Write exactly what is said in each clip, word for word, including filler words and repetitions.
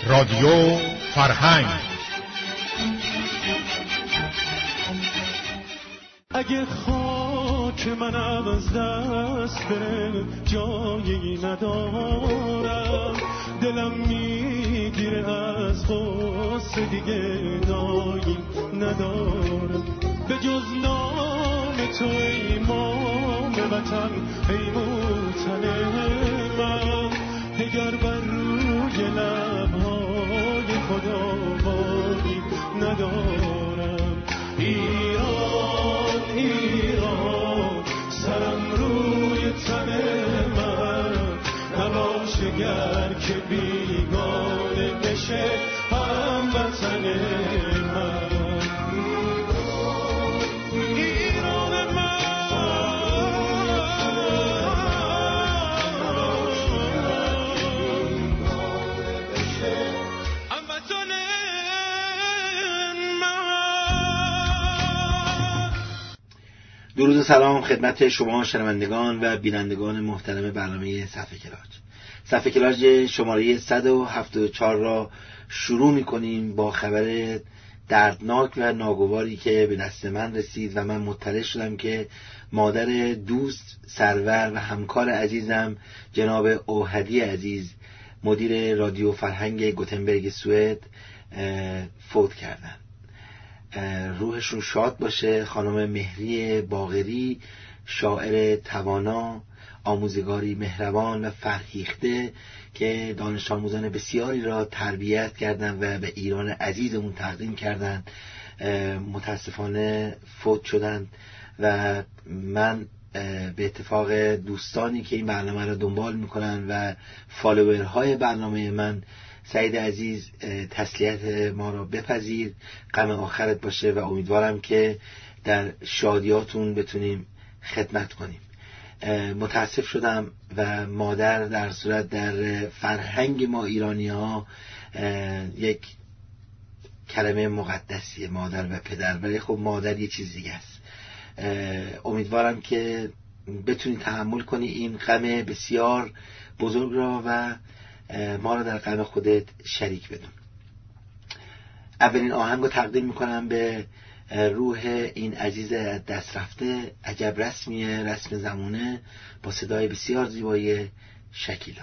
رادیو فرهنگ. اگه خاک منم از دست بره جایی ندارم، دلم میگیره از غصه دیگه نایی ندارم، به جز نام تو ای امام وطن، ای موطن من، دگر بر روی لبهای خدا بایی ندارم. ایران ایران سرم روی تن من، نباشه گر که بیگانه بشه هموطن من. ایران من درود و سلام خدمت شما شنوندگان و بینندگان محترم برنامه صفحه کلاج. صفحه کلاج شماره صد و هفتاد و چهار را شروع می‌کنیم با خبر دردناک و ناگواری که به دست من رسید و من مطلع شدم که مادر دوست، سرور و همکار عزیزم جناب اوهدی عزیز، مدیر رادیو فرهنگ گوتنبرگ سوئد، فوت کردند. روحشون شاد باشه. خانم مهری باقری، شاعر توانا، آموزگاری مهربان و فرهیخته که دانش آموزان بسیاری را تربیت کردند و به ایران عزیزمون تقدیم کردند، متاسفانه فوت شدند و من به اتفاق دوستانی که این برنامه را دنبال میکنن و فالوورهای برنامه من، سعید عزیز تسلیت ما را بپذیر، غم آخرت باشه و امیدوارم که در شادیاتون بتونیم خدمت کنیم. متاسف شدم و مادر در صورت در فرهنگ ما ایرانی ها یک کلمه مقدسیه، مادر و پدر، ولی خب مادر یه چیز دیگه است. امیدوارم که بتونی تحمل کنی این غم بسیار بزرگ را و ما را در غم خودت شریک بدون. اولین آهنگ رو تقدیم میکنم به روح این عزیز دست رفته. عجب رسمیه، رسم زمونه، با صدای بسیار زیبای شکیلا.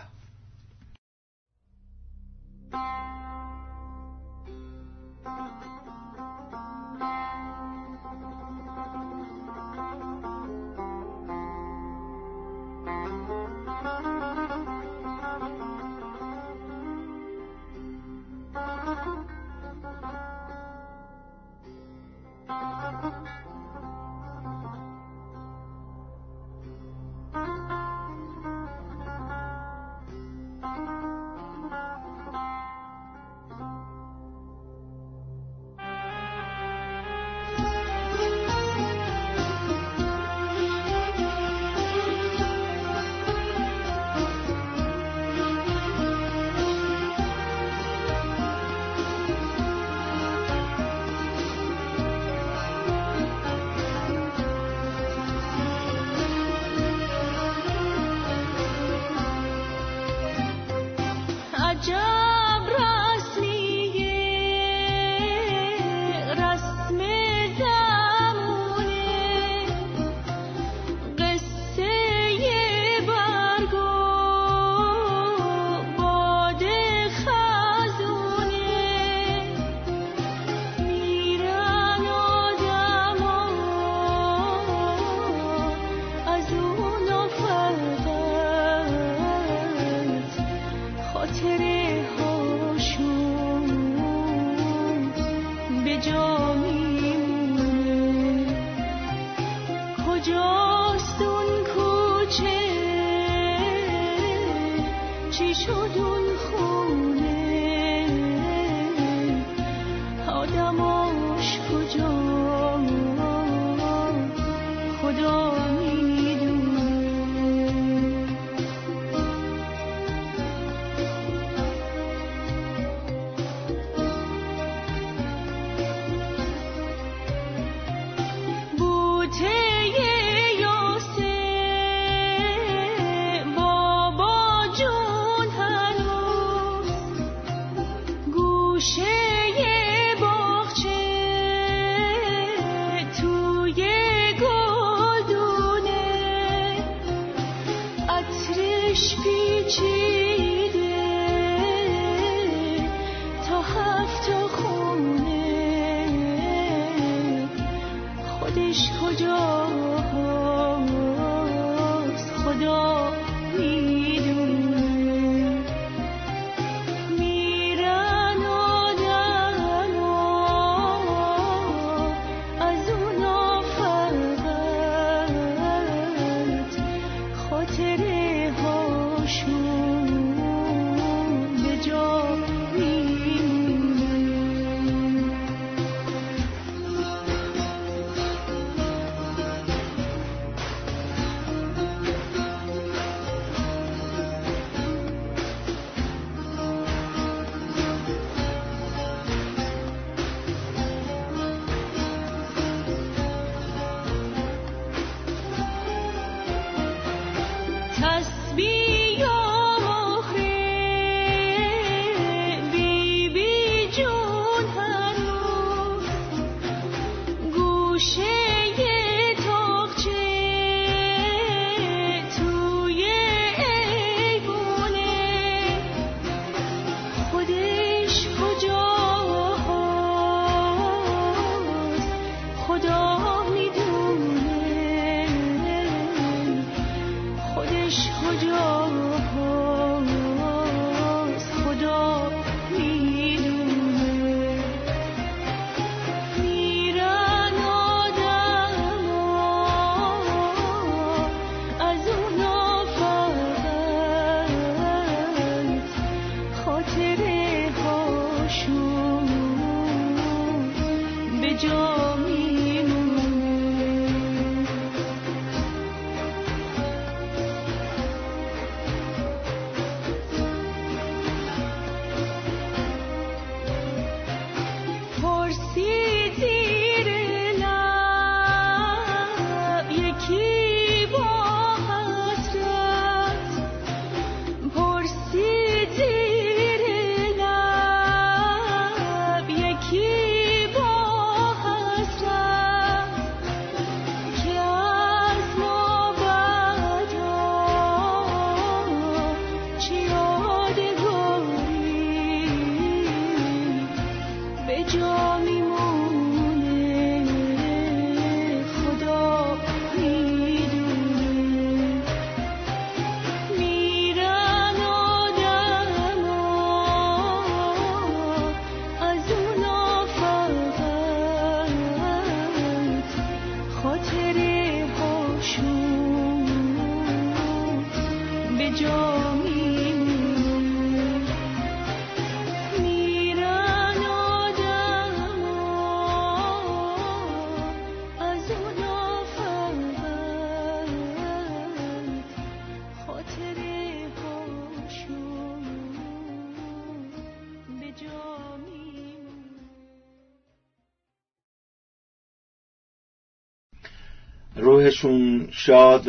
روحشون شاد و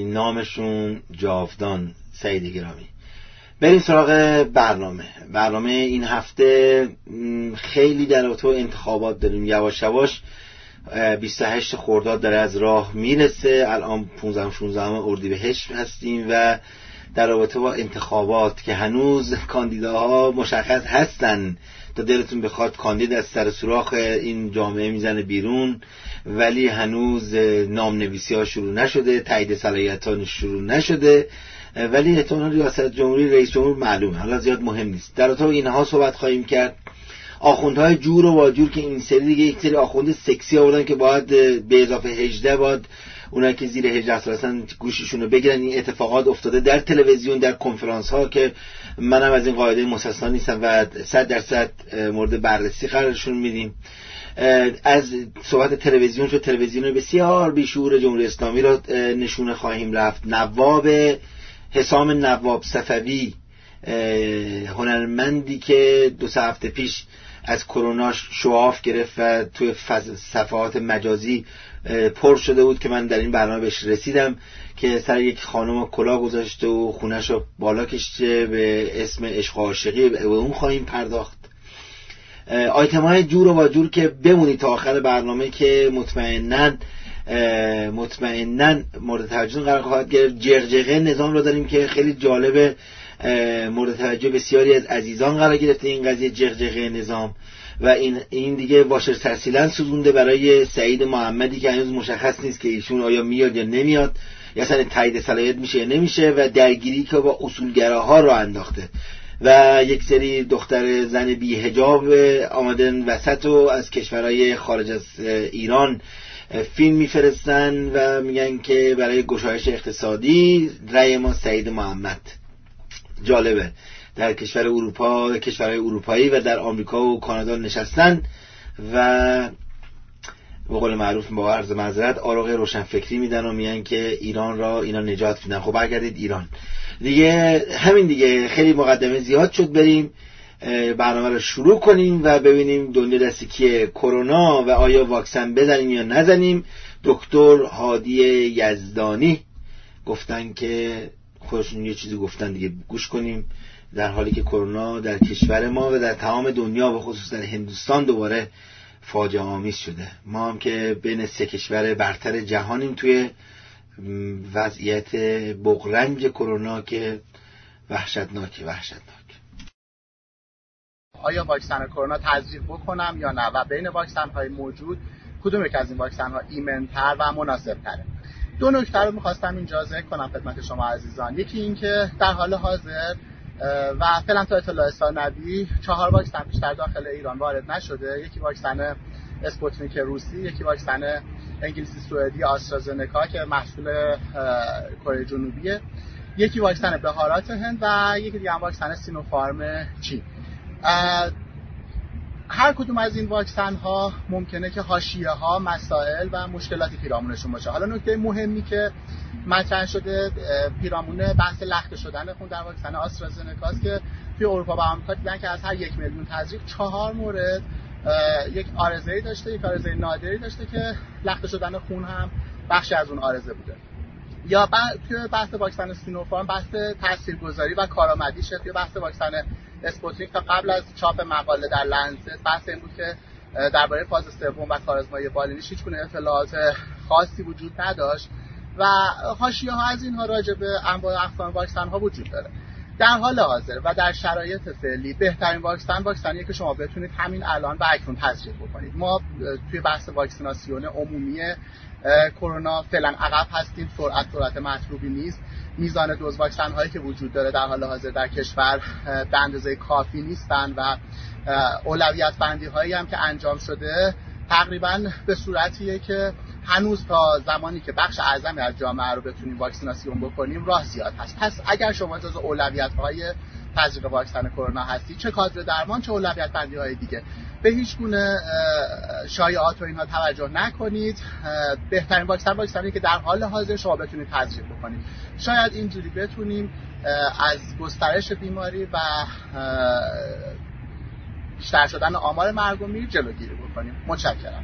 نامشون جاودان. سعید گرامی، بریم سراغ برنامه. برنامه این هفته خیلی در رابطه با انتخابات داریم. یواش یواش بیست و هشت خرداد داره از راه میرسه. الان پانزده شانزده اردیبهشت هستیم و در رابطه با انتخابات که هنوز کاندیداها مشخص هستن، تا دلتون بخواد کاندید از سر سوراخ این جامعه میزنه بیرون، ولی هنوز نام نویسی ها شروع نشده، تایید صلاحیت ها شروع نشده، ولی احتمالاً ریاست جمهوری رئیس جمهور معلومه، حالا زیاد مهم نیست. در اتاق اینها صحبت خواهیم کرد. آخوندهای جور و واجور که این سری دیگه یک سری آخوند سکسی آوردن که باید به اضافه هجده باید اونایی که زیر هجده سال هستن گوششون رو بگیرن. این اتفاقات افتاده در تلویزیون، در کنفرانس ها که منم از این قاعده مستثنا نیستم و صد درصد مورد بررسی قرارشون میدیم. از صحبت تلویزیون شد، تلویزیون بسیار بیشعور جمهوری اسلامی را نشونه خواهیم رفت. نواب حسام نواب صفوی، هنرمندی که دو سه هفته پیش از کرونا شعاف گرفت و توی صفحات مجازی پر شده بود که من در این برنامه بهش رسیدم، که سر یک خانم کلاه گذاشته و خونش رو بالا کشته به اسم عشق و عاشقی، به اون خواهیم پرداخت. آیتم های جور و واجور که بمونید تا آخر برنامه که مطمئناً مطمئناً مورد توجه قرار خواهد گرفت. جغجغه نظام رو داریم که خیلی جالبه، مورد توجه بسیاری از عزیزان قرار گرفته این قضیه جغجغه نظام و این این دیگه واشر ترسیلن سوزونده برای سعید محمدی که هنوز مشخص نیست که ایشون آیا میاد یا نمیاد، یا اصلا تایید صلاحیت میشه یا نمیشه، و درگیری که با اصولگراها رو انداخته و یک سری دختر زن بی حجاب آمدن وسط و از کشورهای خارج از ایران فیلم میفرستن و میگن که برای گشایش اقتصادی رأی ما سعید محمد. جالبه، در کشور اروپا، کشورهای اروپایی و در آمریکا و کانادا نشستن و به قول معروف با عرض معذرت آراغ روشنفکری میدن و میگن که ایران را اینا نجات میدن. خب برگردید ایران دیگه. همین دیگه، خیلی مقدمه زیاد شد، بریم برنامه رو شروع کنیم و ببینیم دنیا دست کیه. کرونا و آیا واکسن بزنیم یا نزنیم. دکتر هادی یزدانی گفتن که خودشون یه چیزی گفتن دیگه، گوش کنیم. در حالی که کرونا در کشور ما و در تمام دنیا و خصوص در هندوستان دوباره فاجعه آمیز شده، ما هم که بین سه کشور برتر جهانیم توی وضعیت بغرنج کرونا که وحشتناکه وحشتناک. آیا واکسن کرونا تزریق بکنم یا نه، و بین واکسن های موجود کدوم یک از این واکسن ها ایمن‌تر و مناسب تره؟ دو نکته رو می‌خواستم اینجا ذکر کنم خدمت شما عزیزان. یکی این که در حال حاضر و فعلا تا اطلاع ثانوی چهار واکسن بیشتر داخل ایران وارد نشده. یکی واکسن اسپوتنیک روسی، یکی واکسن انگلیسی سوئدی آسترازنکا که محصول کره جنوبیه، یکی واکسن بهارات هند و یکی دیگه هم واکسن سینوفارم چین. هر کدوم از این واکسن ها ممکنه که حاشیه ها، مسائل و مشکلاتی پیرامونشون باشه. حالا نکته مهمی که مطرح شده پیرامون بحث لخته شدن خون در واکسن آسترازنکا است که توی اروپا و آمریکا دیدن که از هر یک میلیون تزریق چهار مورد یک آرزه‌ای داشته، یک آرزه نادری داشته که لخته شدن خون هم بخشی از اون آرزه بوده. یا توی بحث واکسن سینوفارم بحث تاثیرگذاری و کارآمدیشه. توی بحث واکسن اسپوتنیک تا قبل از چاپ مقاله در لنست بحث این بود که درباره فاز سوم و کارزمایی بالینیش هیچگونه اطلاعات خاصی وجود نداشت و حاشیه‌ها از اینها راجع به انواع اقسام واکسن ها وجود داره. در حال حاضر و در شرایط فعلی بهترین واکسن واکسنیه که شما بتونید همین الان و اکنون تزریق بکنید. ما توی بحث واکسیناسیون عمومی کرونا فعلا عقب هستیم، سرعت سرعت مطلوبی نیست. میزان دوز واکسن هایی که وجود داره در حال حاضر در کشور به اندازه کافی نیستن و اولویت بندی هایی هم که انجام شده تقریبا به صورتیه که هنوز تا زمانی که بخش اعظمی از جامعه رو بتونیم واکسیناسیون بکنیم راه زیاد هست. پس اگر شما جزو اولویت های تزریق واکسن کرونا هستی، چه کادر درمان چه اولویت بندی های دیگه، به هیچ گونه شایعات و اینها توجه نکنید. بهترین واکسن واکسنی که در حال حاضر شما بتونید تزریق بکنید. شاید اینجوری بتونیم از گسترش بیماری و بیشتر شدن آمار مرگ و میر جلوگیری بکنیم. متشکرم.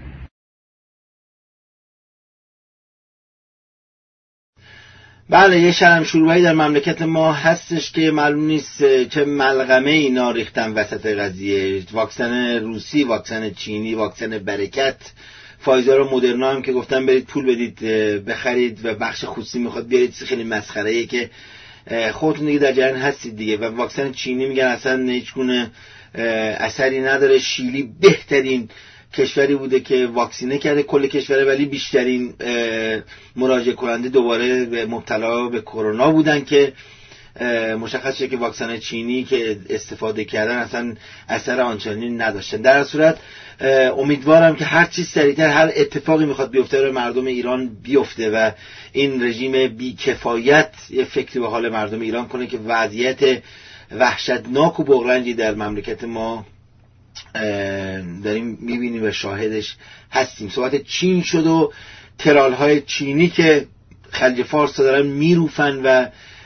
بله، یه شرم شروعی در مملکت ما هستش که معلوم نیست چه ملغمه اینا ریختن وسط قضیه. واکسن روسی، واکسن چینی، واکسن برکت، فایزر و مدرنا هم که گفتن برید پول بدید بخرید و بخش خصوصی میخواد بیارید. خیلی مسخره‌ایه که خودتون دیگه در جریان هستید دیگه. و واکسن چینی میگن اصلا هیچ گونه اثری نداره. شیلی بهترین کشوری بوده که واکسینه کرده کل کشوره، ولی بیشترین مراجعه کننده دوباره مبتلا به کرونا بودن که مشخص شده که واکسن چینی که استفاده کردن اصلا اثر آنچنانی نداشتن. در صورت امیدوارم که هر چیز سریعتر هر اتفاقی میخواد بیفته برای مردم ایران بیفته و این رژیم بیکفایت یه فکری به حال مردم ایران کنه که وضعیت وحشتناک و بغرنجی در مملکت ما داریم میبینیم و شاهدش هستیم. صحبت چین شد و ترال های چینی که خلیج فارس دارن میروفن و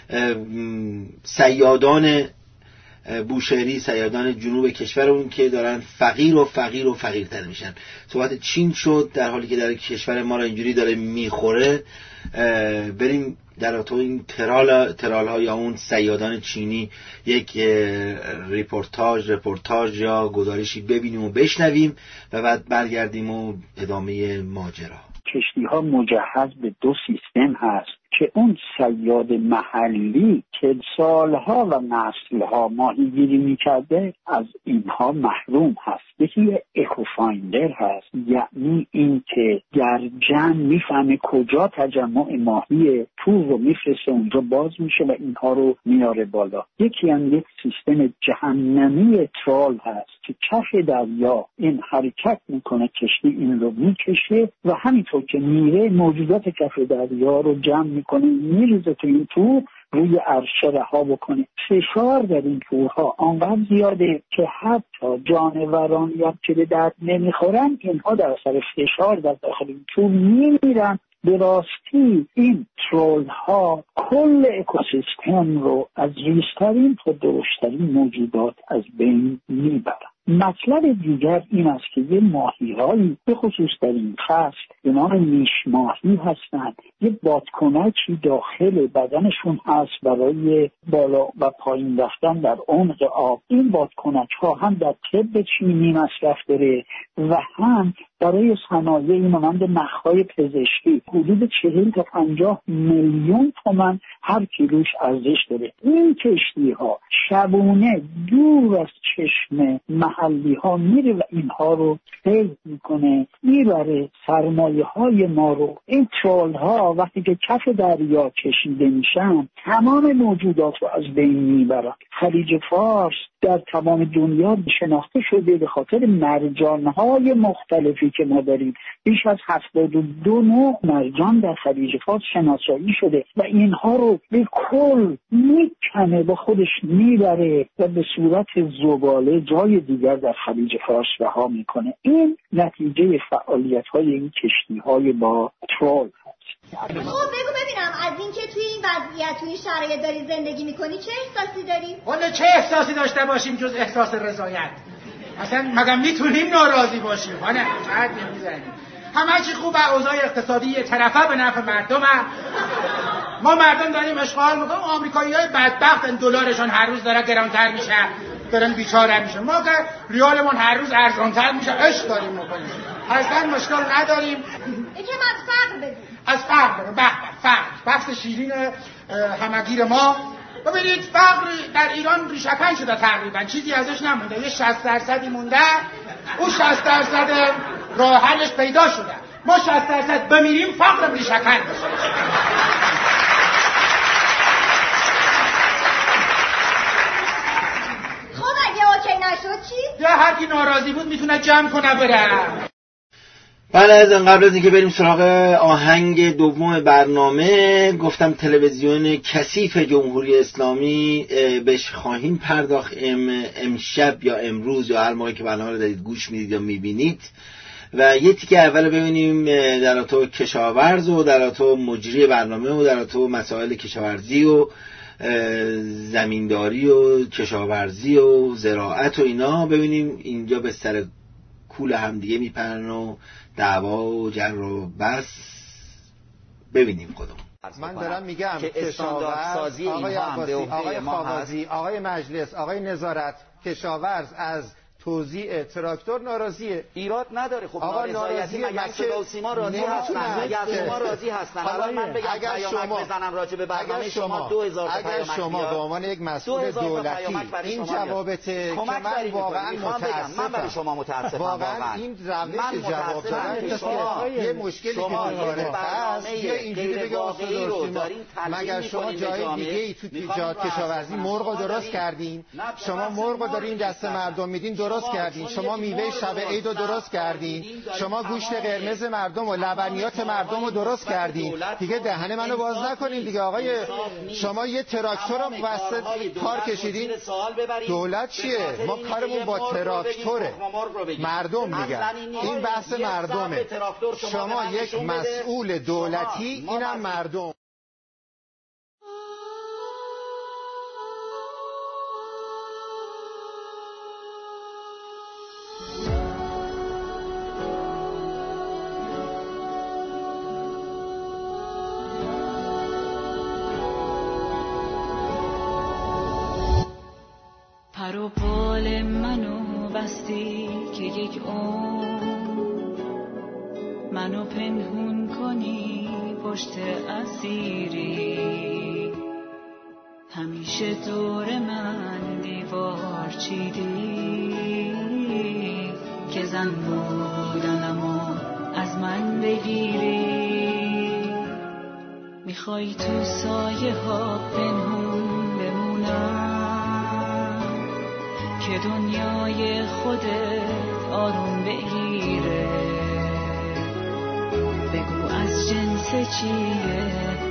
صیادان بوشهری، صیادان جنوب کشورمون که دارن فقیر و فقیر و فقیرتر میشن. صحبت چین شد در حالی که در کشور ما را اینجوری داره میخوره. بریم در تو این ترال ترال ها یا اون صیادان چینی یک ریپورتاج رپورتاج یا گزارشی ببینیم و بشنویم و بعد برگردیم و ادامه ماجرا. کشتی ها مجهز به دو سیستم هست که اون صیاد محلی که سالها و نسلها ماهیگیری میکرده از اینها محروم هست. یکی اکوفایندر هست، یعنی این که گرجن میفهمه کجا تجمع ماهی پول رو میفرسته اونجا باز میشه و اینها رو میاره بالا. یکی هم یک سیستم جهنمی ترال هست که کف دریا این حرکت میکنه، کشتی این رو میکشه و همینطور که میره موجودات کف دریا رو جمع میکنه، میریزه تو این تور، روی عرشه رها بکنه. فشار در این تورها آنقدر زیاده که حتی جانورانی هم که به درد نمیخورن اینها در اثر فشار در داخل این تور میمیرن. به راستی این ترول ها کل اکوسیستم رو از ریزترین تا درشترین موجودات از بین میبرن. مطلب دیگر این است که یه ماهی هایی به خصوص در این فصل به نام میش ماهی هستند. یه بادکنکی داخل بدنشون هست برای بالا و پایین رفتن در عمق آب. این بادکنک ها هم در طب چینی مصرف داره و هم برای صنایعی مانند نخهای پزشکی. حدود چهل تا پنجاه میلیون تومان هر کیلوش ارزش داره. این کشتی ها شبونه دور از چشم محلی ها میره و اینها رو حفظ میکنه، میبره سرمایه های ما رو. این ترول ها وقتی که کف دریا کشیده میشن تمام موجودات رو از بین میبرن. خلیج فارس در تمام دنیا شناخته شده به خاطر مرجان های مختلفی که ما داریم. بیش از هفتاد و دو نوع مرجان در خلیج فارس شناسایی شده و اینها رو به کل میکنه، با خودش میبره و به صورت زباله جای دیگر در خلیج فارس رها میکنه. این نتیجه فعالیت های این کشتی های با ترول هست. خب بگو ببینم، از این که توی این وضعیت توی این شرایط داری زندگی میکنی چه احساسی داری؟ والا چه احساسی داشته باشیم جز احساس رضایت؟ اصلا مگه میتونیم ناراضی باشیم؟ ها نه چقدر نمیزنیم. همه چی خوبه، اوضاع اقتصادی یه طرفه به نفع مردمه. ما مردم داریم اشغال میکنیم. آمریکایی‌های بدبخت دلارشون هر روز داره گرانتر میشه، دارن بیچاره میشه. ما که ریالمون هر روز ارزانتر میشه عشق داریم میکنیم. اصلا مشکل نداریم. یکم از فقر بگو. از فقر بگو. به فقر بحث شیرین همگیر ما. ببینید فقر در ایران ریشه‌کن شده تقریبا، چیزی ازش نمونده. یه شصت درصدی مونده، اون شصت درصد راه حلش پیدا شده. ما شصت درصد بمیریم فقر ریشه‌کن بشه. خب اگه اوکی نشد چی؟ یا هر کی ناراضی بود میتونه جمع کنه بره. بله از قبل از اینکه بریم سراغ آهنگ دوم برنامه، گفتم تلویزیون کثیف جمهوری اسلامی بهش خواهیم پرداخت ام امشب یا امروز یا هر موقعی که برنامه رو دارید گوش میدید یا میبینید. و یه تیکه اول ببینیم در رابطه کشاورز و در رابطه مجری برنامه و در رابطه مسائل کشاورزی و زمینداری و کشاورزی و زراعت و اینا. ببینیم اینجا به سر کول هم دیگه میپرن و دعوا و جر و بس. ببینیم خودمون. من دارم میگم که استانداردسازی آقای اینها هم به آقای ما خاوازی، هست. آقای مجلس، آقای نظارت، کشاورز از توزیع تراکتور ناراضیه. ایراد نداره. خب آقا نارضایتی مگه صدا و سیما راضی هستن؟ مگه از شما راضی هستن؟ حالا من بگم پیامک بزنم راجع به برنامه شما دو هزار تا پیامک. اگر شما به عنوان یک مسئول دولتی این جوابته که من واقعا متاسفم، من برای شما متاسفم. واقعا این روش جواب دادن یه مشکلی که داره هست. یه اینجوری بگه آقا مگر شما جای دیگه ای تو تجارت کشاورزی مرغ درست کردین؟ شما مرغ دارین دست مردم میدین، درست کردین. شما میوه شب عید رو درست کردین. شما گوشت قرمز مردم و لبنیات مردم رو درست کردین. دیگه دهن منو باز نکنین دیگه. آقای شما یه تراکتور رو وسط کار کشیدین. دولت چیه؟ ما کارمون با تراکتوره. مردم میگن این بحث مردمه. شما یک مسئول دولتی، اینم مردم. پر و پال منو بستی که یک عمر منو پنهون کنی پشت اسیری، همیشه دور من دیوار چیدی که زن بودنمو از من بگیری. میخوای تو سایه ها پنهون بمونم که دنیای خودت آروم بگیره. بگو از جنس چیه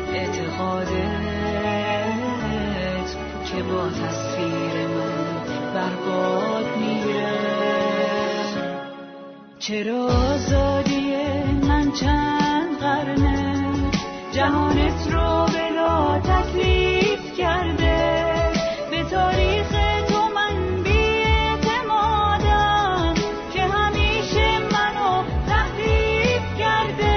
اعتقادت که با تصویر من برباد میره. چرا آزادیه من چند قرنه جهانت رو بلا تکلیف کرده، به تاریخ تو من بی‌اعتمادم که همیشه منو تحریف کرده.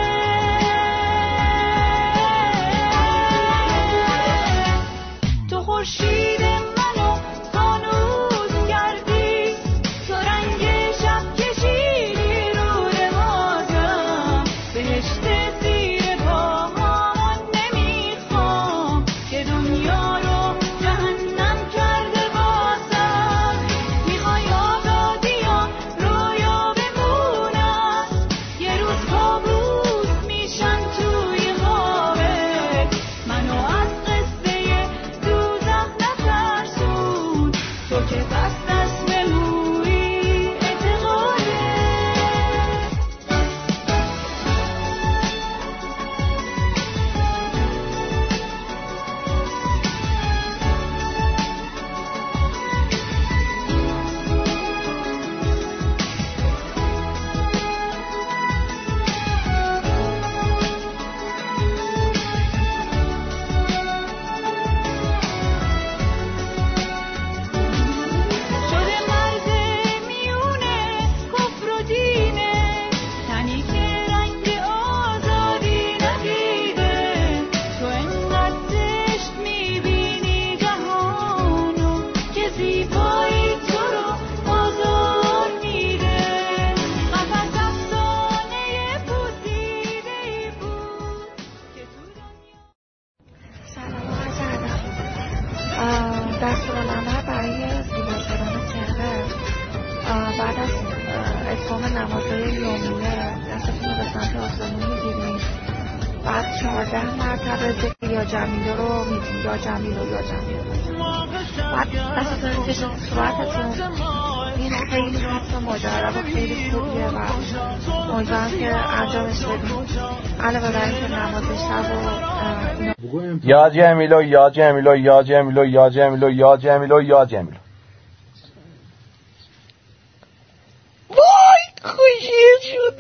تو خورشید منو فانوس کردی، تو رنگ شب کشیدی رو نمازم، بهشت زیر پاهامون نمیخوام که دنیا رو جهنم کرده واسم. میخوای آزادیام رویا بمونم، یه روز کابوس میشن توی خوابت. منو از قصه دوزخ نترسون، تو که پس دست موی اعتقاده. شده مرز میونه کفر و دینه، تنی که رنگ آزادی ندیده. تو انقدر زشت میبینی جهانو که زیبایی تو رو آزار میده. قفس افسانه پوسیده‌ای بود که تو دنیا. سلام عرض ادب. دستورالعمل برای زیبا شدن چهره بعد از اتمام نمازهای یومیه دستتون رو به سمت آسمون میگیریم، بعد چهارده مرتبه ذکر یا جمیله رو میگیم، یا جمیله یا جمیله. بعد دستتون رو کشید تو صورتتون. این خیلی حس مجرب و خیلی خوبیه و امیدوارم که انجامش بدیم. علاوه بر اینکه نماز شب و اینا. یا جمیلو یا جمیلو یا جمیلو یا جمیلو یا جمیلو یا جمیلو. وای خوشیه شده.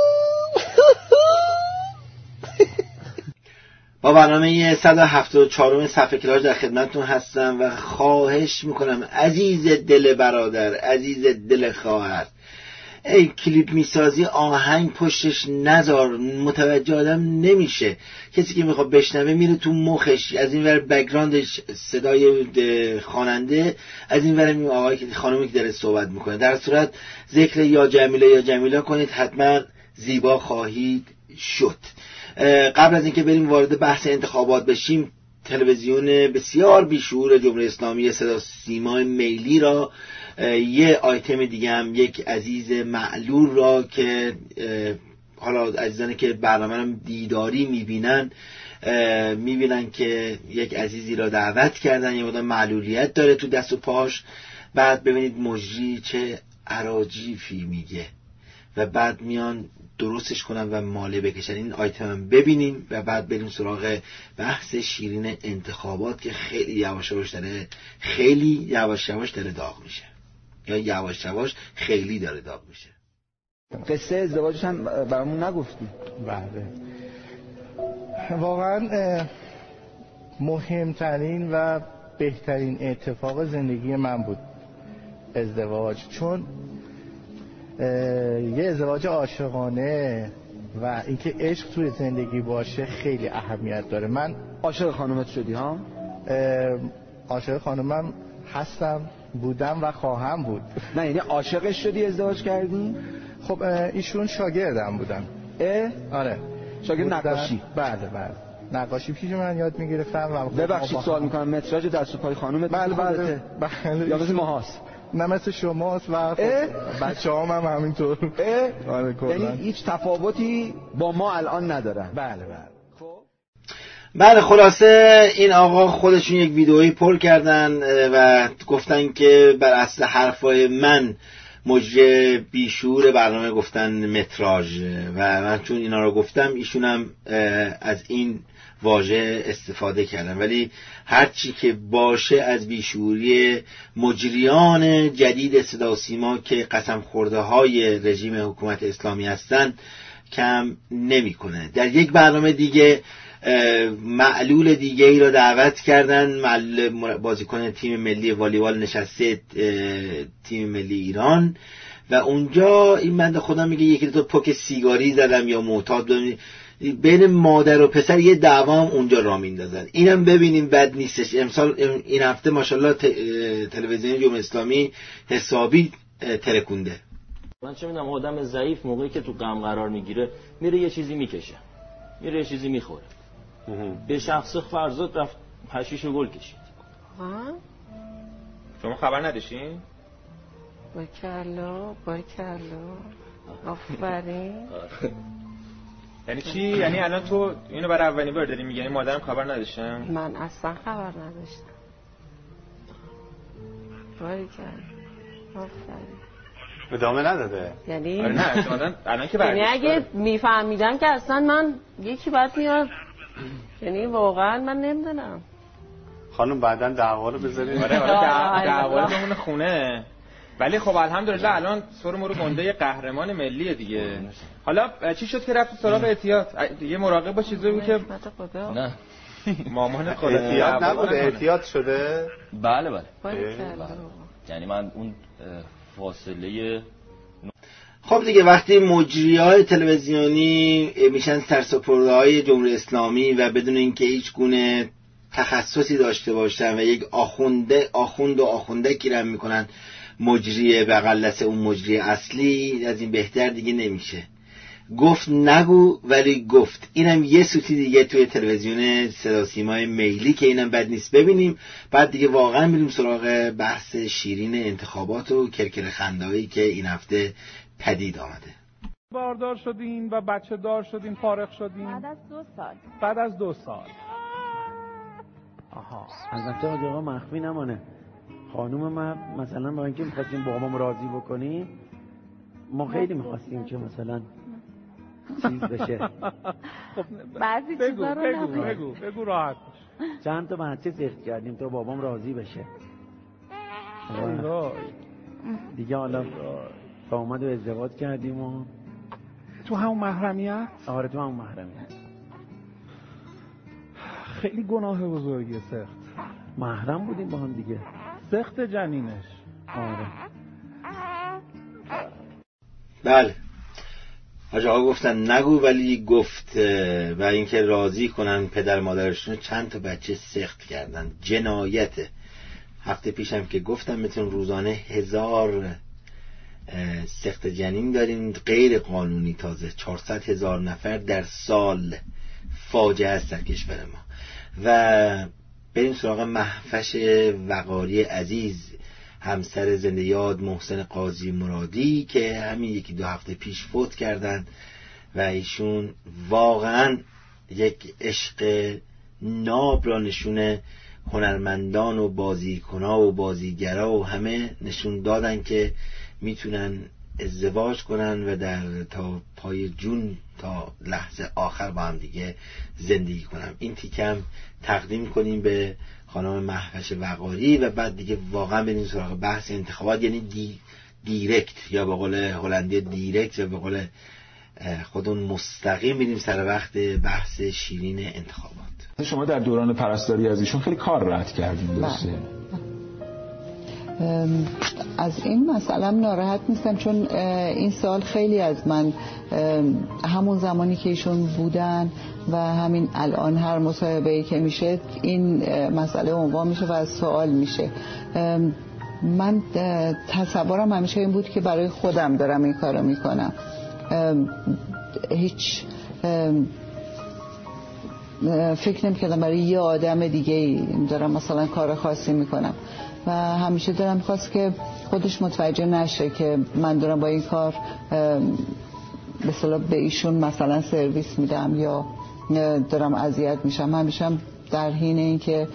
با برنامه صد و هفتاد و چهارم صفحه کلاژ در خدمتتون هستم و خواهش میکنم عزیز دل برادر، عزیز دل خواهر، ای کلیپ میسازی آهنگ پشتش نذار، متوجه آدم نمیشه. کسی که میخواد بشنوه میره تو مخش، از این ور بک‌گراندش صدای خواننده، از این ور این آقایی که خانومی که داره صحبت میکنه. در صورت ذکر یا جمیله یا جمیله کنید، حتما زیبا خواهید شد. قبل از اینکه بریم وارد بحث انتخابات بشیم، تلویزیون بسیار بیشعور جمهوری اسلامی صدا سیما میلی را، یه آیتم دیگه هم یک عزیز معلول را که حالا عزیزانی که برنامه رو دیداری میبینن میبینن که یک عزیزی را دعوت کردن، یه مقدار معلولیت داره تو دست و پاش. بعد ببینید مجری چه اراجیفی میگه و بعد میان درستش کنن و ماله بکشن. این آیتم هم ببینیم و بعد بریم سراغ بحث شیرین انتخابات که خیلی یواش یواش داره خیلی یواش یواش داره داغ میشه، یا یواش یواش خیلی داره داغ میشه. قصه ازدواجش هم برامون نگفتی؟ بله واقعا مهمترین و بهترین اتفاق زندگی من بود ازدواج، چون یه ازدواج عاشقانه و اینکه عشق توی زندگی باشه خیلی اهمیت داره. من عاشق خانومت شدی ها؟ عاشق خانومم هستم، بودم و خواهم بود. نه یعنی عاشقش شدی ازدواج کردی؟ خب ایشون شاگردم بودن. اه؟ آره شاگرد نقاشی. بله بله نقاشی پیش من یاد میگرفتم و ببخشید سوال میکنم متراژ دست و پای خانم بله بله بله یا مثل ماهاست؟ نه مثل شماست و بچه هم هم همینطور. یعنی هیچ تفاوتی با ما الان ندارن. بله بله. بله خلاصه این آقا خودشون یک ویدئویی پر کردن و گفتن که بر اصل حرفای من مجری بیشور برنامه گفتن متراژ و من چون اینا رو گفتم ایشون هم از این واژه استفاده کردن، ولی هرچی که باشه از بیشوری مجریان جدید صدا و سیما که قسم خورده های رژیم حکومت اسلامی هستن کم نمیکنه. در یک برنامه دیگه معلول دیگه ای را دعوت کردن، معلول بازیکن تیم ملی والیبال نشسته تیم ملی ایران و اونجا این بنده خدا میگه یکی دو تا پک سیگاری زدم یا معتاد بین مادر و پسر یه دعوام اونجا را میندازن. اینم ببینیم بد نیستش. امسال این هفته ماشاءالله تلویزیون جمهوری اسلامی حسابی ترکونده. من چه میدونم آدم ضعیف موقعی که تو غم قرار میگیره میره یه چیزی میکشه، میره یه چیزی میخوره. به شخص فرزاد رفت حشیش و گل کشید. ها؟ شما خبر نداشتین؟ بارکالله بارکالله آفرین. یعنی چی؟ یعنی الان تو اینو برای اولین بار داری میگی؟ یعنی مادرم خبر نداشتم؟ من اصلا خبر نداشتم. بارکالله آفرین. ادامه نداده. یعنی آره نه الان الان که یعنی اگه میفهمیدم که اصلا من یکی بعد میاد، یعنی واقعا من نمیدونم. خانم بعداً دعوا رو بذارید. آره آره دعوا رو بمونه خونه. ولی خب الحمدلله الان سر مرو گنده قهرمان ملی دیگه. حالا چی شد که رفت سراغ احتیاط؟ دیگه مراقب باش چیزی بود که نه مامان خدا احتیاط نبوده، احتیاط شده. بله بله. یعنی من اون فاصله خب دیگه وقتی مجریای تلویزیونی میشن سرسپرده‌های جمهوری اسلامی و بدون اینکه هیچ گونه تخصصی داشته باشن و یک آخونده آخوند و آخونده گیرن میکنن مجری بغل دست اون مجری اصلی، از این بهتر دیگه نمیشه. گفت نگو ولی گفت. اینم یه سوتی دیگه توی تلویزیون صدا سیمای میلی که اینم بد نیست. ببینیم بعد دیگه واقعا بریم سراغ بحث شیرین انتخابات و کرکر خنده‌ای که این هفته پدید آمده. باردار شدین و بچه دار شدین، فارغ شدین بعد از دو سال. بعد از دو سال. آها البته آقا مخفی نمانه. خانوم من مثلا با اینکه می‌خواستیم بابام راضی بکنیم، ما خیلی می‌خواستیم که مثلا چیز بشه. خب بعضی چیزا رو بگو بگو بگو راحت باش. چند تا بچه زخت کردیم تا بابام راضی بشه. دیگه حالا تا اومد و ازدواج کردیم و تو همون محرمیت؟ آره تو همون محرمیت. خیلی گناه بزرگی سخت. محرم بودیم با هم دیگه. سخت جنینش. آره. بله حاج آقا گفتن نگو ولی گفت و اینکه راضی کنن پدر مادرشون چند تا بچه سخت کردن. جنایته. هفته پیشم که گفتم میتون روزانه هزار سخت جنین داریم غیر قانونی، تازه چهارصد هزار نفر در سال. فاجعه است در کشور ما. و بریم سراغ مهوش وقاری عزیز، همسر زنده یاد محسن قاضی مرادی که همین یکی دو هفته پیش فوت کردن و ایشون واقعا یک عشق ناب را نشونه هنرمندان و بازیکنها و بازیگرا و همه نشون دادن که میتونن ازدواج کنن و در تا پای جون تا لحظه آخر با هم دیگه زندگی کنن. این تیکم تقدیم کنیم به خانم مهوش وقاری و بعد دیگه واقعا بریم سراغ بحث انتخابات، یعنی دی دیرکت یا به قول هلندی دیرکت یا به قول خودمون مستقیم بریم سر وقت بحث شیرین انتخابات. شما در دوران پرستاری از ایشون خیلی کار رد کردین درسته؟ از این مسئله ناراحت نیستم چون این سال خیلی از من همون زمانی که ایشون بودن و همین الان هر مصاحبه‌ای که میشه این مسئله عنوان میشه و از سوال میشه. من تصورم همیشه این بود که برای خودم دارم این کارو میکنم، هیچ فکر نمی‌کردم برای یه آدم دیگه دارم مثلا کار خاصی میکنم و همیشه دارم می‌خواست که خودش متوجه نشه که من دارم با این کار به اصطلاح به ایشون مثلا سرویس میدم یا دارم اذیت میشم. همیشه در حین این که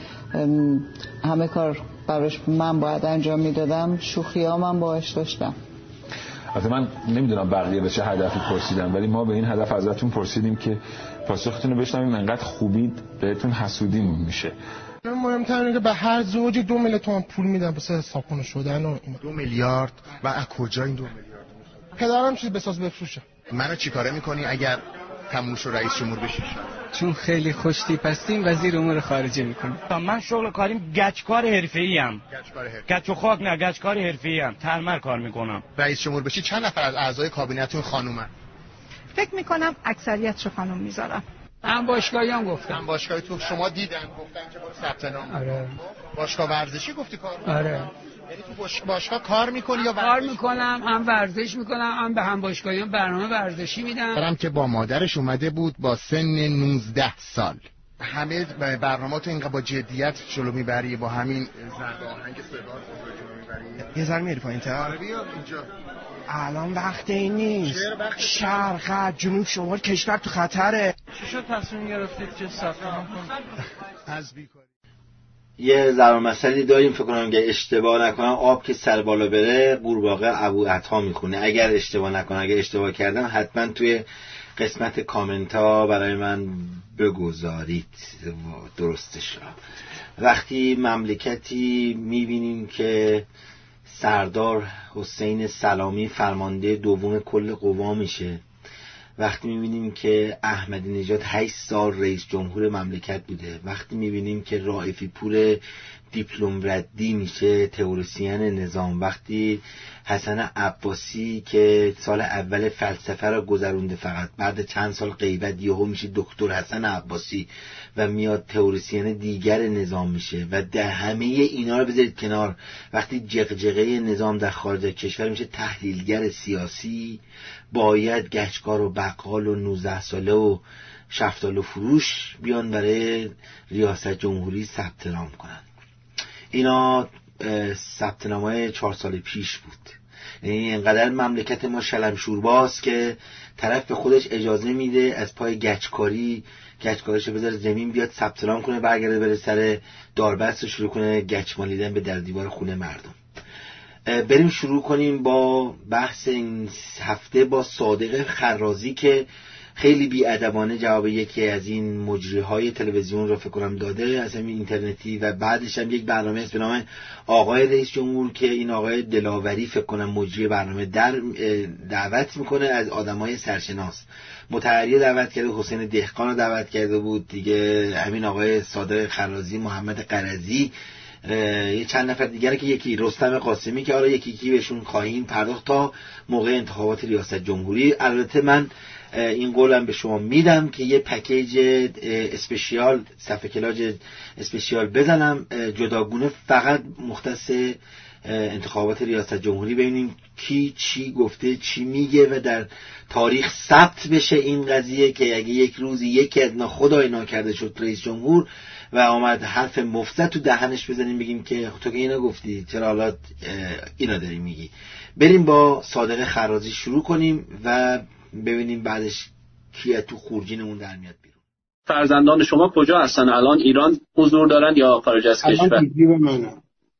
همه کار براش من باید انجام میدادم شوخی ها من باش داشتم. البته من نمیدونم بقیه به چه هدفی پرسیدن، ولی ما به این هدف ازتون پرسیدیم که پاسختون رو بشنویم انقدر خوبید بهتون حسودیمون میشه. مهمتر اینه که به هر زوج دو میلیارد تومان پول میدن واسه حسابخونه شدن و دو میلیارد. و از کجا این دو میلیارد؟ پدرم چیز بساز بفروشه. منو چیکاره میکنی اگر تموم شو رئیس جمهور بشی؟ چون خیلی خوشتیپ هستیم وزیر امور خارجه میکنیم. من شغل کاریم گچکار حرفه‌ای ام. گچکار حرفه‌ای. گچ و خاک نه، گچکار حرفه‌ای ام. ترمر کار میکنم. رئیس جمهور بشی چند نفر از اعضای کابینتتون خانومن؟ فکر میکنم اکثریتشو خانم میذارم. من باشگاهی هم گفتم. من باشگاهی تو شما دیدن گفتن که برو ثبت نام. آره. باشگاه ورزشی گفتی کار می‌کنی؟ آره. یعنی تو باشگاه کار میکنی یا کار میکنم، هم ورزش میکنم، هم به هم باشگاهیان برنامه ورزشی میدم. برام که با مادرش اومده بود با سن نوزده سال. همه برنامه‌تو اینقدر با جدیت جلو میبری، با همین زرد آهنگ صدا جلو میبری. یه ذره میری پایین‌تر. آره بیا اینجا. الان وقت این نیست. شرق جنوب شمال کشور تو خطره. چی شد تصمیم گرفتید که ثبت نام کنید؟ از بیکاری. یه ضرب مسئله داریم فکر کنم که اشتباه نکنم آب که سر بالا بره قورباغه ابو عطا میخونه. اگر اشتباه نکنم، اگر اشتباه کردم حتما توی قسمت کامنت ها برای من بگذارید درستش را. وقتی مملکتی میبینیم که سردار حسین سلامی فرمانده دوم کل قوا میشه، وقتی میبینیم که احمدی نژاد هشت سال رئیس جمهور مملکت بوده، وقتی میبینیم که رائفی پور دیپلم ردی میشه تئوریسین نظام، وقتی حسن عباسی که سال اول فلسفه را گذرونده فقط بعد چند سال غیبت یهو میشه دکتر حسن عباسی و میاد تئوریسین دیگر نظام میشه و در همه اینا رو بذارید کنار، وقتی جغجغه نظام در خارج کشور میشه تحلیلگر سیاسی، باید گچکار و بقال و نوزده ساله و شفتالو فروش بیان برای ریاست جمهوری ثبت نام کنن. اینا ثبت نامای چهار سال پیش بود. یعنی اینقدر مملکت ما شلمشورباست که طرف به خودش اجازه میده از پای گچکاری گچکاریشو بذاره زمین بیاد ثبت نام کنه، برگرده بره سر داربست و شروع کنه گچ مالیدن به در دیوار خونه مردم. بریم شروع کنیم با بحث این هفته با صادق خرازی که خیلی بی‌ادبانه جواب یکی از این مجریهای تلویزیون رو فکر کنم داده از همین اینترنتی و بعدش هم یک برنامه است به نام آقای رئیس جمهور که این آقای دلاوری فکر کنم مجری برنامه در دعوت میکنه از آدمای سرشناس. متحری دعوت کرده، حسین دهقان رو دعوت کرده بود دیگه، همین آقای صادق خرازی، محمد قرضی، یه چند نفر دیگر که یکی رستم قاسمی که آره یکی یکی بهشون خواهیم پرداخت تا موقع انتخابات ریاست جمهوری. البته من این قولم به شما میدم که یه پکیج اسپشیال صفحه کلاج اسپشیال بزنم جداگونه فقط مختص انتخابات ریاست جمهوری، ببینیم کی چی گفته چی میگه و در تاریخ ثبت بشه این قضیه که اگه یک روزی یکی از اینا خدای ناکرده شد رئیس جمهور و آمد حرف مفت تو دهنش بزنیم بگیم که تو که اینا گفتی چرا حالا اینا داری میگی. بریم با صادق خرازی شروع کنیم و ببینیم بعدش کی تو خورجینمون در میاد بیرون. فرزندان شما کجا هستن الان؟ ایران حضور دارن یا خارج از کشور؟ الان جدی به منم.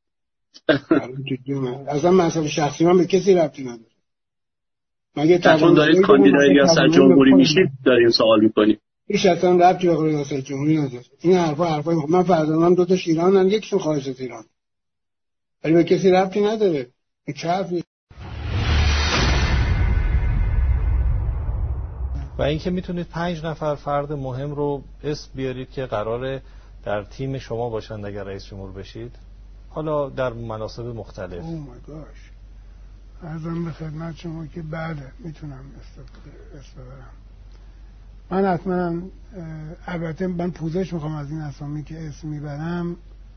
الان جدی من. اصلا مسئله شخصی من به کسی ربطی نداره. مگه چون دارید کاندیدای ریاست جمهوری میشید داریم سوال میکنیم. هیچ اصلا ربطی به ریاست جمهوری نداره. این حرفا حرفای من فرزندان دو تا ایرانن، یکیشون خارج از ایران. ولی به کسی ربطی نداره. این چه حرفی؟ و اینکه میتونید پنج نفر فرد مهم رو اسم بیارید که قراره در تیم شما باشند اگر رئیس جمهور بشید، حالا در مناصب مختلف. او مای گاش عرضم به خدمت شما که بله میتونم اسم ببرم. من حتما البته من پوزش میخوام از این اسامی که اسم میبرم،